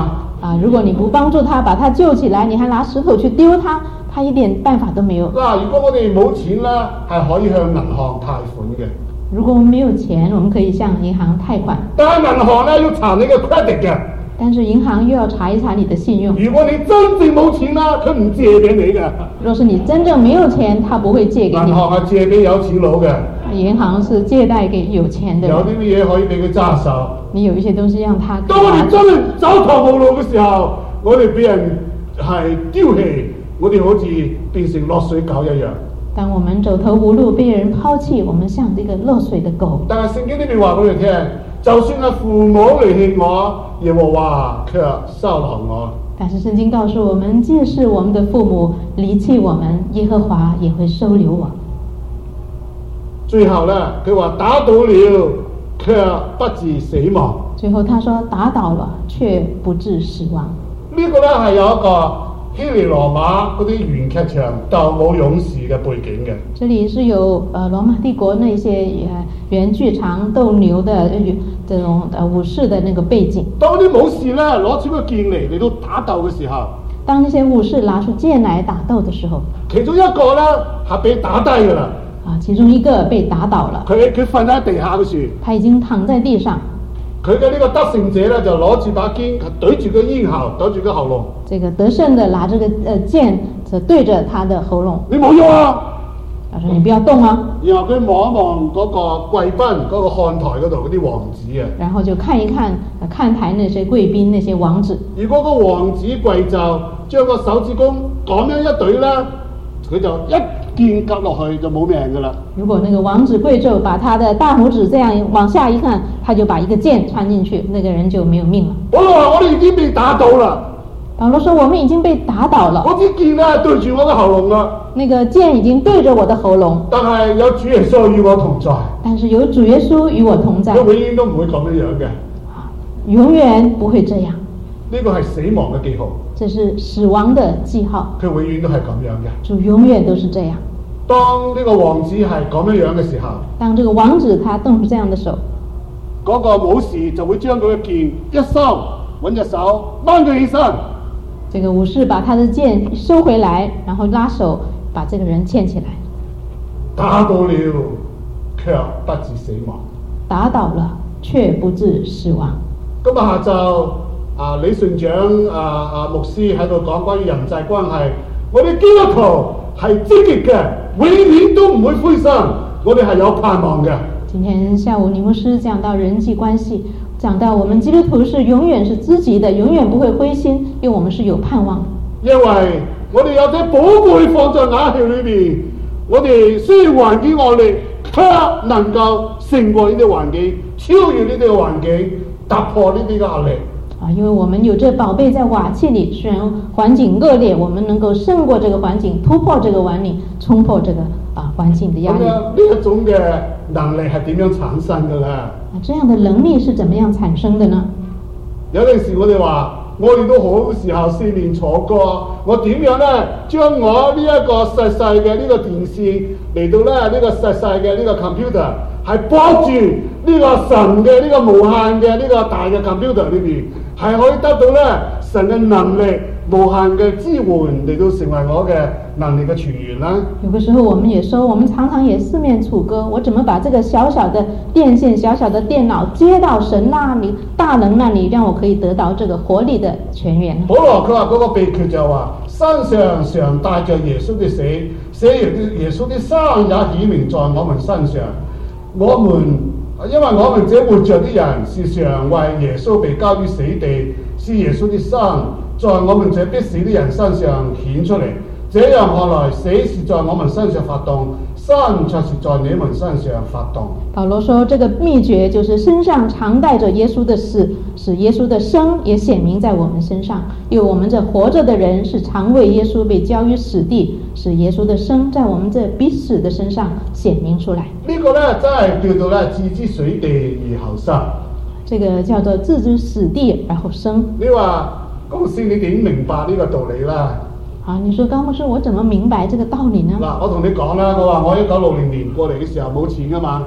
啊，如果你不幫助他，把他救起來，你還拿石頭去丟他，他一點辦法都沒有。 嗱，如果我哋冇錢啦，係可以向銀行貸款嘅。 如果我們沒有錢，我們可以向銀行貸款。 但係銀行咧要查你嘅 credit 嘅。 但是銀行又要查一查你的信用。 如果你真正冇錢啦，佢唔借俾你嘅。 若是你真正沒有錢，他不會借給你。 銀行係借俾有錢佬嘅。 銀行是借貸給有錢的人。 有啲乜嘢可以俾佢揸手。 你有一些東西讓他。 當我哋真係走投無路嘅時候，我哋俾人係丟棄，我哋好似變成落水狗一樣。 當我們走投無路，被人拋棄，我們像這個落水的狗。 但係聖經呢邊話俾你聽，就算係父母離棄我，耶和華卻收留我。 但是聖經告訴我們，即使我們的父母離棄我們，耶和華也會收留我。 最後呢，佢話打倒了，卻不致死亡。 最後他說打倒了，卻不致死亡。 呢個呢係有一個希利羅馬嗰啲原劇場鬥武勇士嘅背景嘅。 這裡是有呃羅馬帝國那些呃原劇場鬥牛的這種呃武士的那個背景。 當啲武士呢攞出個劍嚟嚟到打鬥嘅時候， 當那些武士拿出劍來打鬥的時候， 其中一個呢係被打低㗎啦。 啊，其中一個被打倒了。 佢佢瞓喺地下嗰時， 他已經躺在地上。 佢嘅呢個得勝者咧，就攞住把劍，對住個咽喉，對住個喉嚨。 這個得勝的拿這個呃劍，就對着他的喉嚨。 你冇喐啊！ 他說：你不要動啊！ 然後佢望一望嗰個貴賓嗰個看台嗰度嗰啲王子啊。 然後就看一看看台那些貴賓那些王子。 如果個王子貴胄將個手指公咁樣一懟啦，佢就一劍拮落去就冇命噶啦。 如果那個王子貴胄把他的大拇指這樣往下一看，他就把一個劍穿進去，那個人就沒有命了。 我話我哋已經被打倒啦。 保羅說：我們已經被打倒了。 我支劍咧對住我嘅喉嚨啦。 那個劍已經對着我的喉嚨。 但係有主耶穌與我同在。 但是有主耶穌與我同在。 佢永遠都唔會咁樣樣嘅。 永遠不會這樣。 呢個係死亡嘅記號。 這是死亡的記號。 佢永遠都係咁樣嘅。 主永遠都是這樣。 當呢個王子係咁樣樣嘅時候， 當這個王子他動出這樣的手， 嗰個武士就會將佢嘅劍一收，揾隻手掹佢起身。 這個武士把他的劍收回來，然後拉手把這個人牽起來。 打倒了，卻不致死亡。 打倒了，卻不致死亡。 今日下晝啊，李順長啊啊牧師喺度講關於人際關係，我哋基督徒係積極嘅，永遠都唔會灰心，我哋係有盼望嘅。 今天下午李牧師講到人際關係，講到我們基督徒是永遠是積極的，永遠不會灰心，因為我們是有盼望的。 因為我哋有啲寶貝放在瓦器裏邊，我哋雖然環境惡劣，卻能夠勝過呢啲環境，超越呢啲環境，突破呢啲嘅壓力。 啊，因為我們有這寶貝在瓦器裏，雖然環境惡劣，我們能夠勝過這個環境，突破這個環境，衝破這個啊環境的壓力。 呢一種嘅能力係點樣產生嘅咧？啊， 這樣的能力是怎麼樣產生的呢？ 有陣時我哋話，我哋都好時候四面楚歌，我點樣咧將我呢一個細細嘅呢個電視嚟到咧呢、這個細細嘅呢個 computer 係駁住呢個神嘅呢個無限嘅呢個大嘅 computer 裏邊，係可以得到咧神嘅能力無限嘅支援嚟到成為我嘅能力嘅泉源啦。 有個時候我們也說，我們常常也四面楚歌，我怎麼把這個小小的電線、小小的電腦接到神那裡大能那裡，讓我可以得到這個活力的泉源。 保羅佢話嗰個秘訣就話，身上常帶着耶穌的死，死耶耶穌的生也顯明在我們身上。我們因為我們這活着的人是常為耶穌被交於死地，是耶穌的生在我們這必死的人身上顯出嚟。這樣看來，死是在我們身上發動，生卻是在你們身上發動。 保羅說，這個秘訣就是身上常帶着耶穌的死，使耶穌的生也顯明在我們身上。因為我們這活着的人是常為耶穌被交於死地，使耶穌的生在我們這必死的身上顯明出來。 呢個呢，真係叫做咧置之死地而後生。 這個叫做置之死地而後生。 你話公司你點明白呢個道理啦？ 啊，你說高牧師，我怎麼明白這個道理呢？ 嗱，我同你講啦，我話我一九六零年過嚟嘅時候冇錢噶嘛。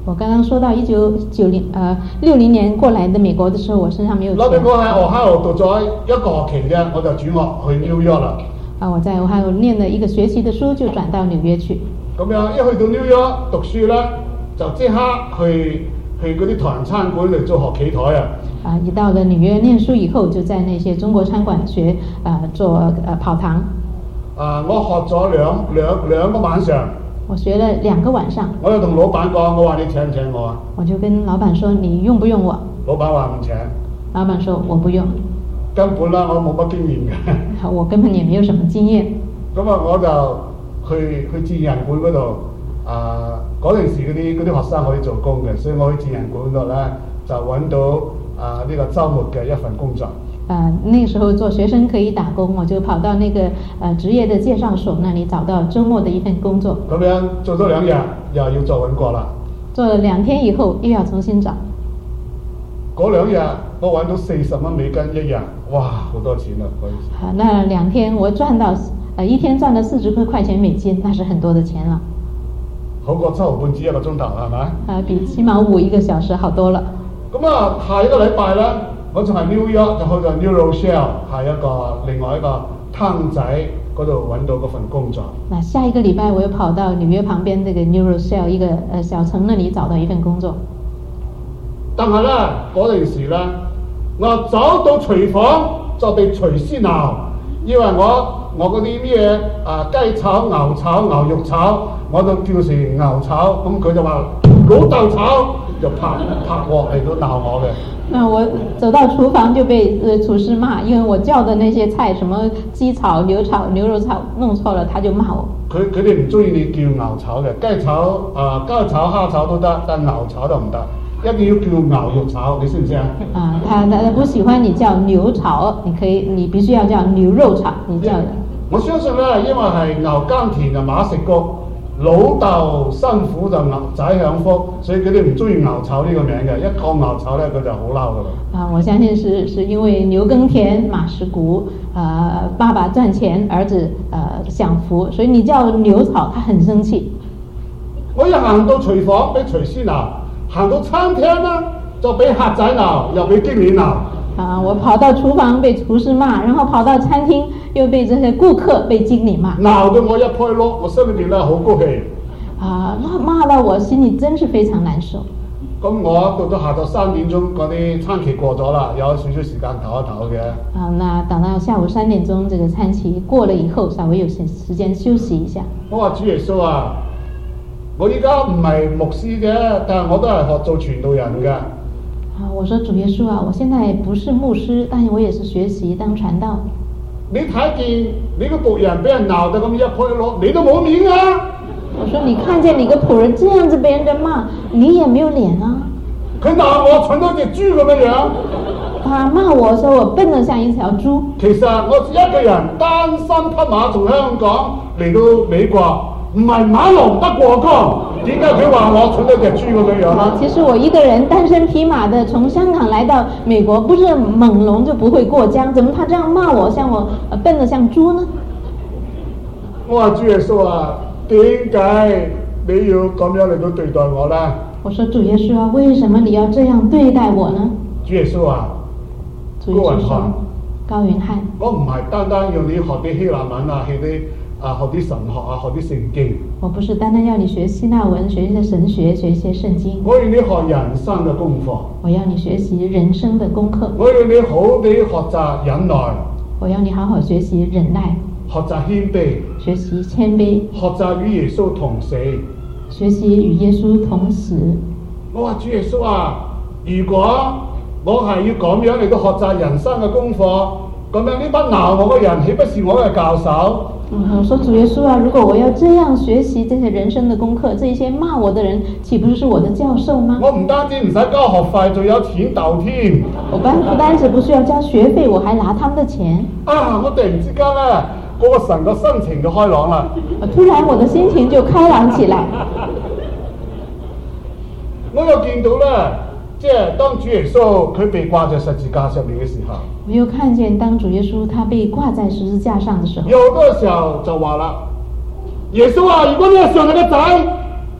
我剛剛說到一九九零呃六零年過來的美國的時候，我身上沒有錢。 嗱，你我喺學校讀咗一個學期啫，我就轉學去紐約啦。 啊，我在我還有念了一個學期的書，就轉到紐約去。 咁樣一去到紐約讀書咧，就即刻去去嗰啲台灣餐館嚟做學企台啊！ 啊，一到了紐約念書以後，就在那些中國餐館學啊做呃跑堂。 啊，我學咗兩兩兩個晚上。 我學了兩個晚上。 我就同老闆講，我話你請唔請我啊？ 我就跟老闆說，你用不用我？ 老闆話唔請。 老闆說我不用。 根本啦，我冇乜經驗嘅。 我根本也沒有什麼經驗。咁啊，我就去去自然館嗰度，啊嗰陣時嗰啲嗰啲學生可以做工嘅，所以我去自然館度咧就揾到啊呢、這個週末嘅一份工作。 啊，那個時候做學生可以打工，我就跑到那個呃職業的介紹所那裡找到週末的一份工作。 咁樣做咗兩日，又要再揾過啦。 做了兩天以後，又要重新找。 嗰兩日我揾到四十蚊美金一日，哇，好多錢啦！嗰陣時。 啊，那兩天我賺到，呃，一天賺到四十塊錢美金，那是很多的錢了。 好過七毫半紙一個鐘頭，係咪？ 啊，比七毛五一個小時好多了。 咁啊，下一個禮拜咧，我仲係 New York 就去到 New Rochelle，係一個另外一個攤仔嗰度揾到嗰份工作。 那下一個禮拜我又跑到紐約旁邊這個 New Rochelle 一個呃小城那裡找到一份工作。 但係咧嗰陣時咧，我走到廚房就被廚師鬧，以為我我嗰啲咩啊雞炒、牛炒、牛肉炒，我就叫成牛炒，咁佢就話老豆炒，就拍拍鑊嚟到鬧我嘅。 那我走到廚房就被呃廚師罵，因為我叫的那些菜，什麼雞炒、牛炒、牛肉炒弄錯了，他就罵我。 佢佢哋唔中意你叫牛炒嘅，雞炒啊雞炒蝦炒都得，但牛炒就唔得。一定要叫牛肉炒，你識唔識啊？ 啊，他他不喜歡你叫牛炒，你可以，你必須要叫牛肉炒，你叫的。 我相信咧，因為係牛耕田就馬食谷，老豆辛苦就牛仔享福，所以佢哋唔中意牛炒呢個名嘅。一講牛炒咧，佢就好嬲噶啦。 啊，我相信是是因為牛耕田馬食谷，呃，爸爸賺錢，兒子呃享福，所以你叫牛炒，他很生氣。 我一行到廚房俾廚師鬧。行到餐廳呢，就俾客仔鬧，又俾經理鬧。 啊，我跑到廚房被廚師罵，然後跑到餐廳又被這些顧客被經理罵。 鬧到我一開碌，我心裏邊咧好高氣。 啊，罵罵到我心裏真是非常難受。 咁我到咗下晝三點鐘嗰啲餐期過咗啦，有少少時間唞一唞嘅。 啊，那等到下午三點鐘，這個餐期過了以後，稍微有些時間休息一下。 我話主耶穌啊！我依家唔係牧師嘅，但係我都係學做傳道人嘅。 啊，我說主耶穌啊，我現在不是牧師，但我也是學習當傳道。 你睇見你個僕人俾人鬧得咁一開落，你都冇面啊！ 我說你看見你個僕人這樣子被人家罵，你也沒有臉啊！ 佢鬧我蠢到隻豬咁樣樣。 他罵我說我笨得像一條豬。 其實我一個人單身匹馬從香港嚟到美國。唔係馬龍不過江，點解佢話我蠢到隻豬咁樣樣呢？ 其實我一個人單身匹馬的從香港來到美國，不是猛龍就不會過江，怎麼他這樣罵我，像我笨得像豬呢？ 我話主耶穌啊，點解你要咁樣嚟到對待我呢？ 我說主耶穌啊，為什麼你要這樣對待我呢？ 主耶穌啊， 主耶穌說，高雲漢， 我唔係單單要你學啲希臘文啊，學啲。啊，學啲神學啊，學啲聖經。我不是單單要你學希臘文，學一些神學，學一些聖經。我要你學人生嘅功課。我要你學習人生的功課。我要你好地學習忍耐。我要你好好學習忍耐。學習謙卑。學習謙卑。學習與耶穌同死。學習與耶穌同死。我話主耶穌啊，如果我係要咁樣嚟到學習人生嘅功課，咁樣呢班鬧我嘅人，豈不是我嘅教授？嗯，我說主耶穌啊，如果我要這樣學習這些人生的功課，這一些罵我的人，豈不是是我的教授嗎？我唔單止唔使交學費，仲有錢鬥添。我不不單止不需要交學費，我還拿他們的錢。啊！我突然之間咧，嗰個神嘅心情就開朗啦。突然我的心情就開朗起來。我又見到咧，即係當主耶穌佢被掛在十字架上面嘅時候。我又看見當主耶穌他被掛在十字架上的時候，有好多時候就話啦，耶穌啊，如果你係上帝嘅仔，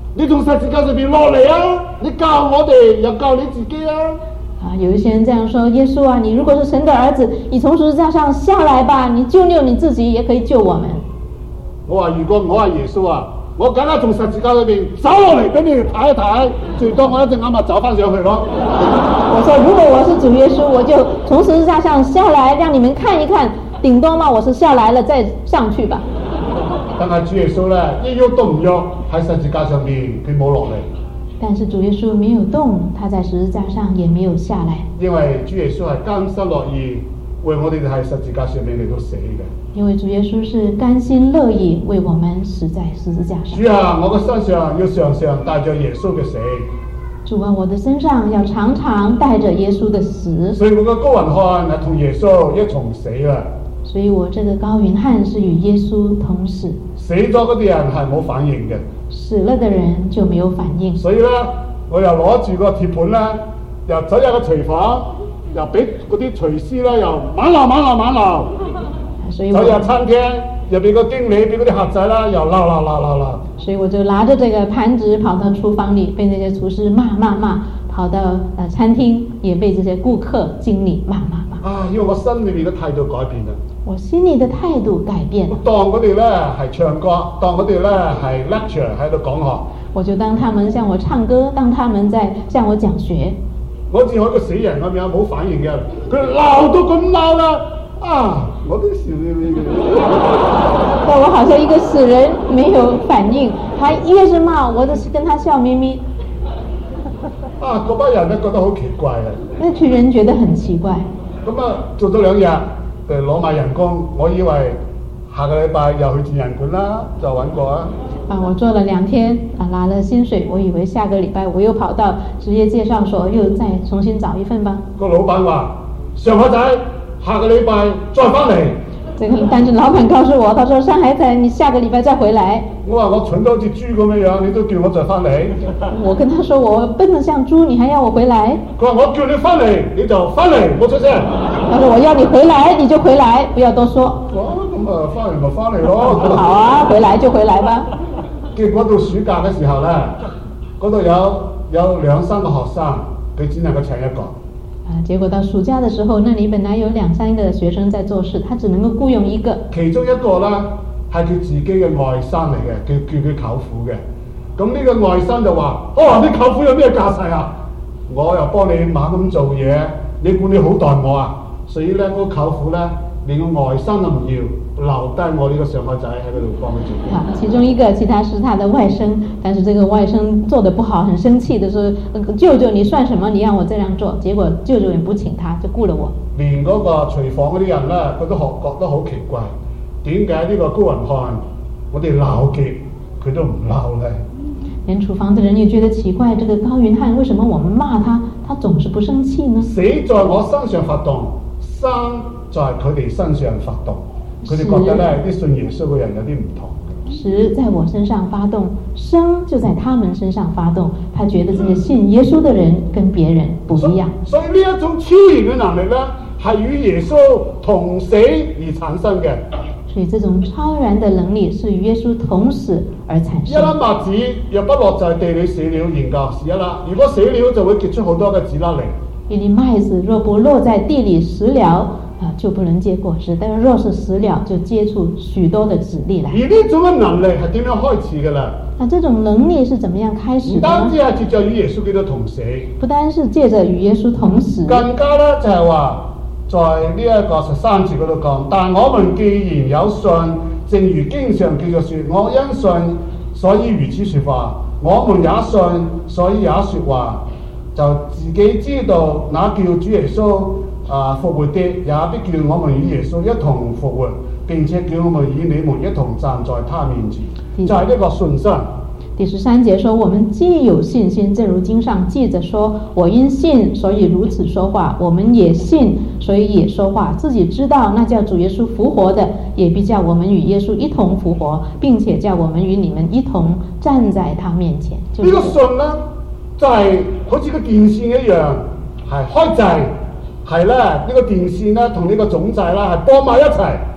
你從十字架上邊落嚟啊！你教我哋，又教你自己啊！ 啊，有一些人這樣說：耶穌啊，你如果是神的兒子，你從十字架上下來吧，你救救你自己，也可以救我們。 我話如果我係耶穌啊，我梗係從十字架裏邊走落嚟俾你哋睇一睇，最多我一隻眼咪走翻上去咯。 我說如果我是主耶穌，我就從十字架上下來，讓你們看一看，頂多嘛我是下來了再上去吧。 但係主耶穌咧，一喐都唔喐喺十字架上邊，佢冇落嚟。 但是主耶穌沒有動，他在十字架上也沒有下來。因為主耶穌係甘心樂意為我哋喺十字架上面嚟到死嘅。因為主耶穌是甘心樂意為我們死在十字架上。主啊，我嘅身上要常常帶着耶穌嘅死。主啊，我的身上要常常帶着耶穌的死。所以我個高雲漢係同耶穌一同死啊。所以我這個高雲漢是與耶穌同死。死咗嗰啲人係冇反應嘅。死了的人就沒有反應。所以咧，我又攞住個鐵盤咧，又走入個廚房，又俾嗰啲廚師咧，又猛鬧猛鬧猛鬧。所以走入餐廳，又俾個經理，俾嗰啲客仔啦，又鬧鬧鬧鬧鬧。所以我就拿着這個盤子跑到廚房裏，被那些廚師罵罵罵；跑到呃餐廳，也被這些顧客經理罵罵罵。啊，因為我心裏面嘅態度改變啦。我心裏的態度改變了。當佢哋咧係唱歌，當佢哋咧係 lecture 喺度講學。我就當他們向我唱歌，當他們在向我講學。我似我一個死人咁樣冇反應嘅，佢鬧到咁鬧啦，啊！我都笑眯眯嘅。但我好像一個死人，沒有反應，他越是罵，我都是跟他笑眯眯。啊！嗰班人咧覺得好奇怪啊！那群人覺得很奇怪。咁啊，做咗兩日。誒攞埋人工，我以為下個禮拜又去見人館啦，就揾過啊。啊，我做了兩天，啊拿了薪水，我以為下個禮拜我又跑到職業介紹所，又再重新找一份吧。個老闆話：上海仔，下個禮拜再翻嚟。這個，但是老闆告訴我，他說上海仔，你下個禮拜再回來。我話我蠢到好似豬咁樣樣，你都叫我再翻嚟。我跟他說我笨得像豬，你還要我回來？佢話我叫你翻嚟，你就翻嚟，冇出聲。他說我要你回來，你就回來，不要多說。哦，咁啊，翻嚟咪翻嚟咯。好啊，回來就回來吧。結果到暑假嘅時候咧，嗰度有有兩三個學生，佢只能夠請一個。啊，結果到暑假的時候，那裏本來有兩三個學生在做事，他只能夠僱用一個。其中一個呢，係佢自己嘅外甥嚟嘅，叫叫佢舅父嘅。咁呢個外甥就話：哦，你舅父有咩架勢啊？我又幫你猛咁做嘢，你估你好待我啊？所以呢，我舅父呢，連個外甥都唔要。留低我呢個上海仔喺嗰度幫佢做。啊，其中一個，其他是他的外甥，但是這個外甥做得不好，很生氣的說：舅舅你算什麼？你讓我這樣做，結果舅舅也不請他，就雇了我。連嗰個廚房嗰啲人咧，佢都學覺得好奇怪，點解呢個高雲漢我哋鬧極佢都唔鬧咧？連廚房的人也覺得奇怪，這個高雲漢為什麼我們罵他，他總是不生氣呢？死在我身上發動，生在佢哋身上發動。佢哋覺得咧，啲信耶穌嘅人有啲唔同。死在我身上發動，生就在他們身上發動。他覺得這些信耶穌的人跟別人不一樣。所以呢一種超然嘅能力咧，係與耶穌同死而產生嘅。所以這種超然的能力是與耶穌同死而產生。一粒麥子若不落在地裏死了，仍舊是一粒；如果死了，就會結出好多嘅子粒嚟。一粒麥子若不落在地裏死了，啊，就不能結果子，但是若是死了，就結出許多的子粒來。而呢種嘅能力係點樣開始嘅啦？啊，這種能力是怎麼樣開始的？唔單止係借着與耶穌基督同死，不單是借着與耶穌同死，更加咧就係話，在呢一個十三節嗰度講，但我們既然有信，正如經上記着說，我因信所以如此說話，我們也信所以也說話，就自己知道那叫主耶穌啊復活的，也必叫我們與耶穌一同復活，並且叫我們與你們一同站在他面前，就係呢個信心。第十三節說，我們既有信心，正如經上記着說，我因信所以如此說話，我們也信所以也說話，自己知道那叫主耶穌復活的，也必叫我們與耶穌一同復活，並且叫我們與你們一同站在他面前。呢、就是、個信呢，就係、是、好似個電線一樣，係開掣，係咧呢個電線呢同呢個總掣啦係綁埋一齊。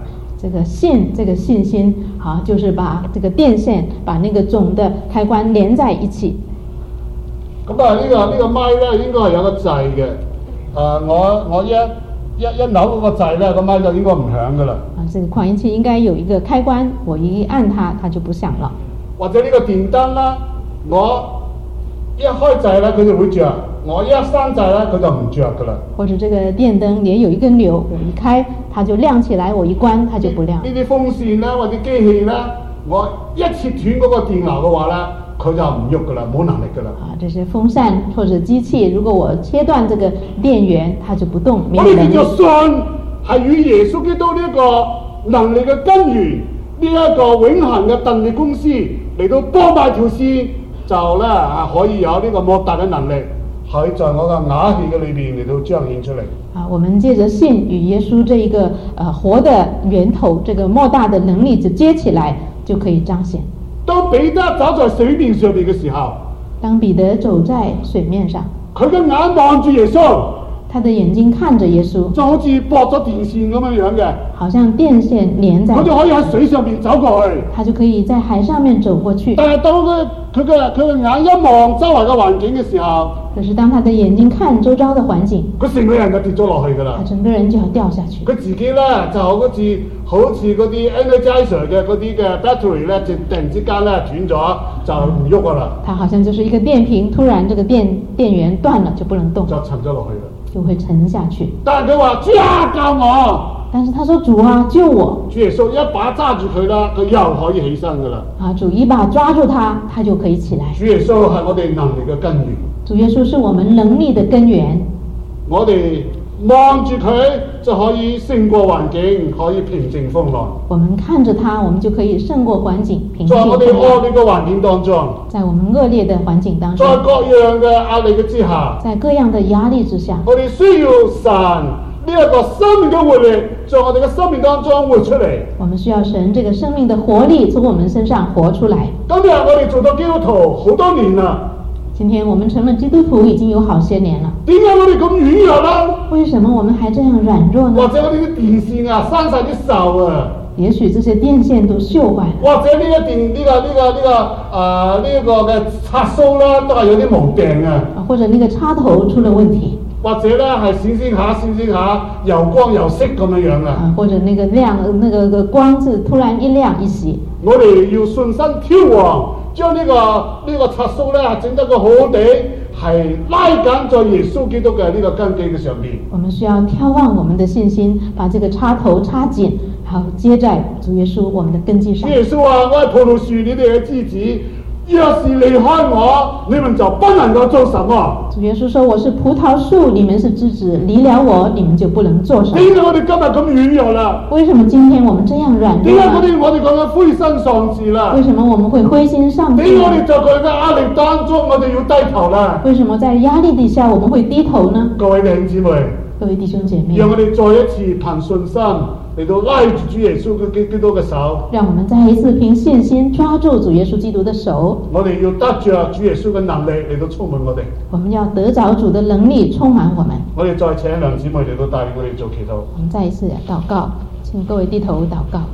这个信，这个信心，好，就是把这个电线，把那个总的开关连在一起。 咁啊，呢個呢個咪咧應該係有個掣嘅，誒、呃、我我一一一扭嗰個掣咧，個咪就應該唔響噶啦。 啊，這個擴音器應該有一個開關，我一按它，它就不響了。 或者呢個電燈啦，我一開掣咧，佢就會着；我一閂掣咧，佢就唔着噶啦。 或者這個電燈也有一個鈕，我一開它就亮起來，我一關它就不亮。 呢啲風扇啦，或者機器啦，我一切斷嗰個電流嘅話咧，佢就唔喐噶啦，冇能力噶啦。啊， 這些風扇或者機器，如果我切斷這個電源，它就不動，沒有能力。 能力。 我哋叫做信，係與耶穌基督呢一個能力嘅根源，呢、這、一個永恆嘅動力公司嚟到幫埋條線，就咧啊可以有呢個莫大嘅能力，喺在我嘅瓦器嘅裏邊嚟到彰顯出嚟。 啊，我們借着信與耶穌這一個呃活的源頭，這個莫大的能力就接起來，就可以彰顯。 當彼得走在水面上邊嘅時候， 當彼得走在水面上， 佢嘅眼望住耶穌， 他的眼睛看着耶穌， 就好似駁咗電線咁樣樣嘅， 好像電線連在， 佢就可以喺水上邊走過去， 他就可以在海上面走過去。 但係當佢佢嘅佢嘅眼一望周圍嘅環境嘅時候， 可是當他的眼睛看周遭的環境， 佢成個人就跌咗落去㗎啦。 他整個人就要掉下去。 佢自己咧就好似好似嗰啲 energizer 嘅嗰啲嘅 battery 咧，就突然之間咧斷咗就唔喐㗎啦。 他好像就是一個電瓶，突然這個電電源斷了就不能動， 就沉咗落去啦， 就會沉下去。 但係佢話主啊救我！ 但是他說主啊救我！ 主耶穌一把揸住佢啦，佢又可以起身㗎啦。 啊，主一把抓住他，他就可以起來。 主耶穌係我哋能力嘅根源。 主耶穌是我們能力的根源。 我哋望住佢就可以勝過環境，可以平靜風浪。 我們看着他，我們就可以勝過環境，平靜風浪。 在我哋惡劣嘅環境當中， 在我們惡劣的環境當中， 在各樣嘅壓力嘅之下， 在各樣的壓力之下， 我哋需要神呢一個生命嘅活力，在我哋嘅生命當中活出嚟。 我們需要神這個生命的活力從我們身上活出來。 今日我哋做到基督徒好多年啦。 今天我們成了基督徒已經有好些年了。 點解我哋咁軟弱啦？ 為什麼我們還這樣軟弱呢？ 或者我哋啲電線啊生晒啲銹啊？ 也許這些電線都鏽壞了。 或者呢一電呢、這個呢、這個呢、這個啊呢一個嘅插蘇啦，都係有啲毛病啊。 或者那個插頭出了問題。 或者咧係閃閃下閃閃下，又光又熄咁樣樣啊。 或者那個亮，那個個光是突然一亮一熄。 我哋要信心挑旺，將呢、這個呢、這個插蘇咧整得個好好地，係拉緊在耶穌基督嘅呢個根基嘅上面。 我們需要挑旺我們的信心，把這個插頭插緊，好接在主耶穌我們的根基上。 耶穌話：我係葡萄樹，你哋嘅枝子。若是離開我，你們就不能夠做什麼。 主耶穌說：我是葡萄樹，你們是枝子，離了我，你們就不能做什麼。 點解我哋今日咁軟弱啦？ 為什麼今天我們這樣軟弱？ 點解我哋我哋講緊灰心喪志啦？ 為什麼我們會灰心喪志？ 點解我哋在佢嘅壓力當中，我哋要低頭啦？ 為什麼在壓力底下我們會低頭呢？ 各位弟兄姊妹， 各位弟兄姐妹， 讓我哋再一次憑信心嚟到拉住主耶穌嘅基督嘅手。 讓我們再一次憑信心抓住主耶穌基督的手。 我哋要得着主耶穌嘅能力嚟到充滿我哋。 我們要得着主的能力充滿我們。 我哋再請梁姊妹嚟到帶領我哋做祈禱。 我們再一次禱告，請各位低頭禱告。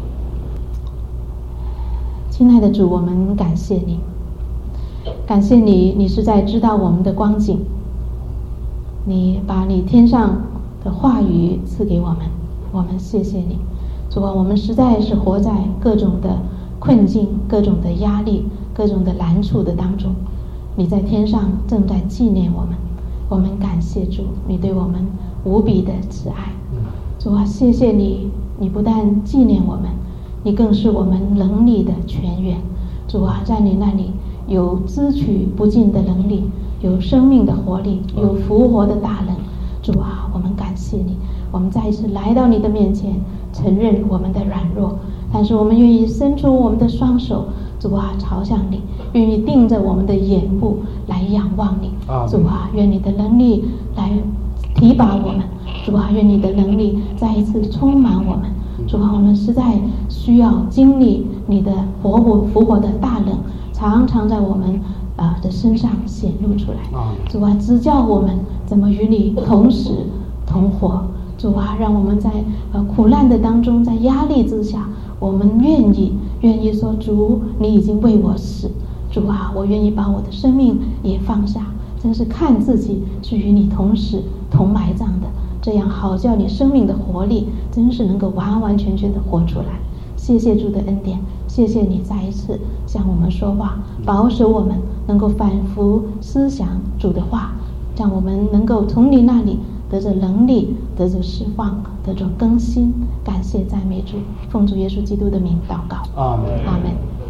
親愛的主，我們感謝你，感謝你，你是在知道我們的光景，你把你天上的話語賜給我們，我們謝謝你。主啊，我們實在是活在各種的困境、各種的壓力、各種的難處的當中，你在天上正在紀念我們，我們感謝主，你對我們無比的慈愛。主啊，謝謝你，你不但紀念我們，你更是我們能力的泉源。主啊，在你那裡有支取不盡的能力，有生命的活力，有復活的大能。主啊，我們感謝你，我們再一次來到你的面前，承認我們的軟弱，但是我們願意伸出我們的雙手，主啊，朝向你，願意定着我們的眼目來仰望你。主啊，願你的能力來提拔我們。主啊，願你的能力再一次充滿我們。主啊，我們實在需要經歷你的活活復活的大能，常常在我們啊的身上顯露出來。主啊，指教我們怎麼與你同死同活。 主啊，让我们在呃苦难的当中，在压力之下，我们愿意愿意说，主，你已经为我死，主啊，我愿意把我的生命也放下，真是看自己是与你同死同埋葬的，这样好叫你生命的活力真是能够完完全全的活出来。谢谢主的恩典，谢谢你再一次向我们说话，保守我们能够反复思想主的话，让我们能够从你那里得着能力，得着释放，得着更新。感谢赞美主，奉主耶稣基督的名祷告， 阿门， 阿门。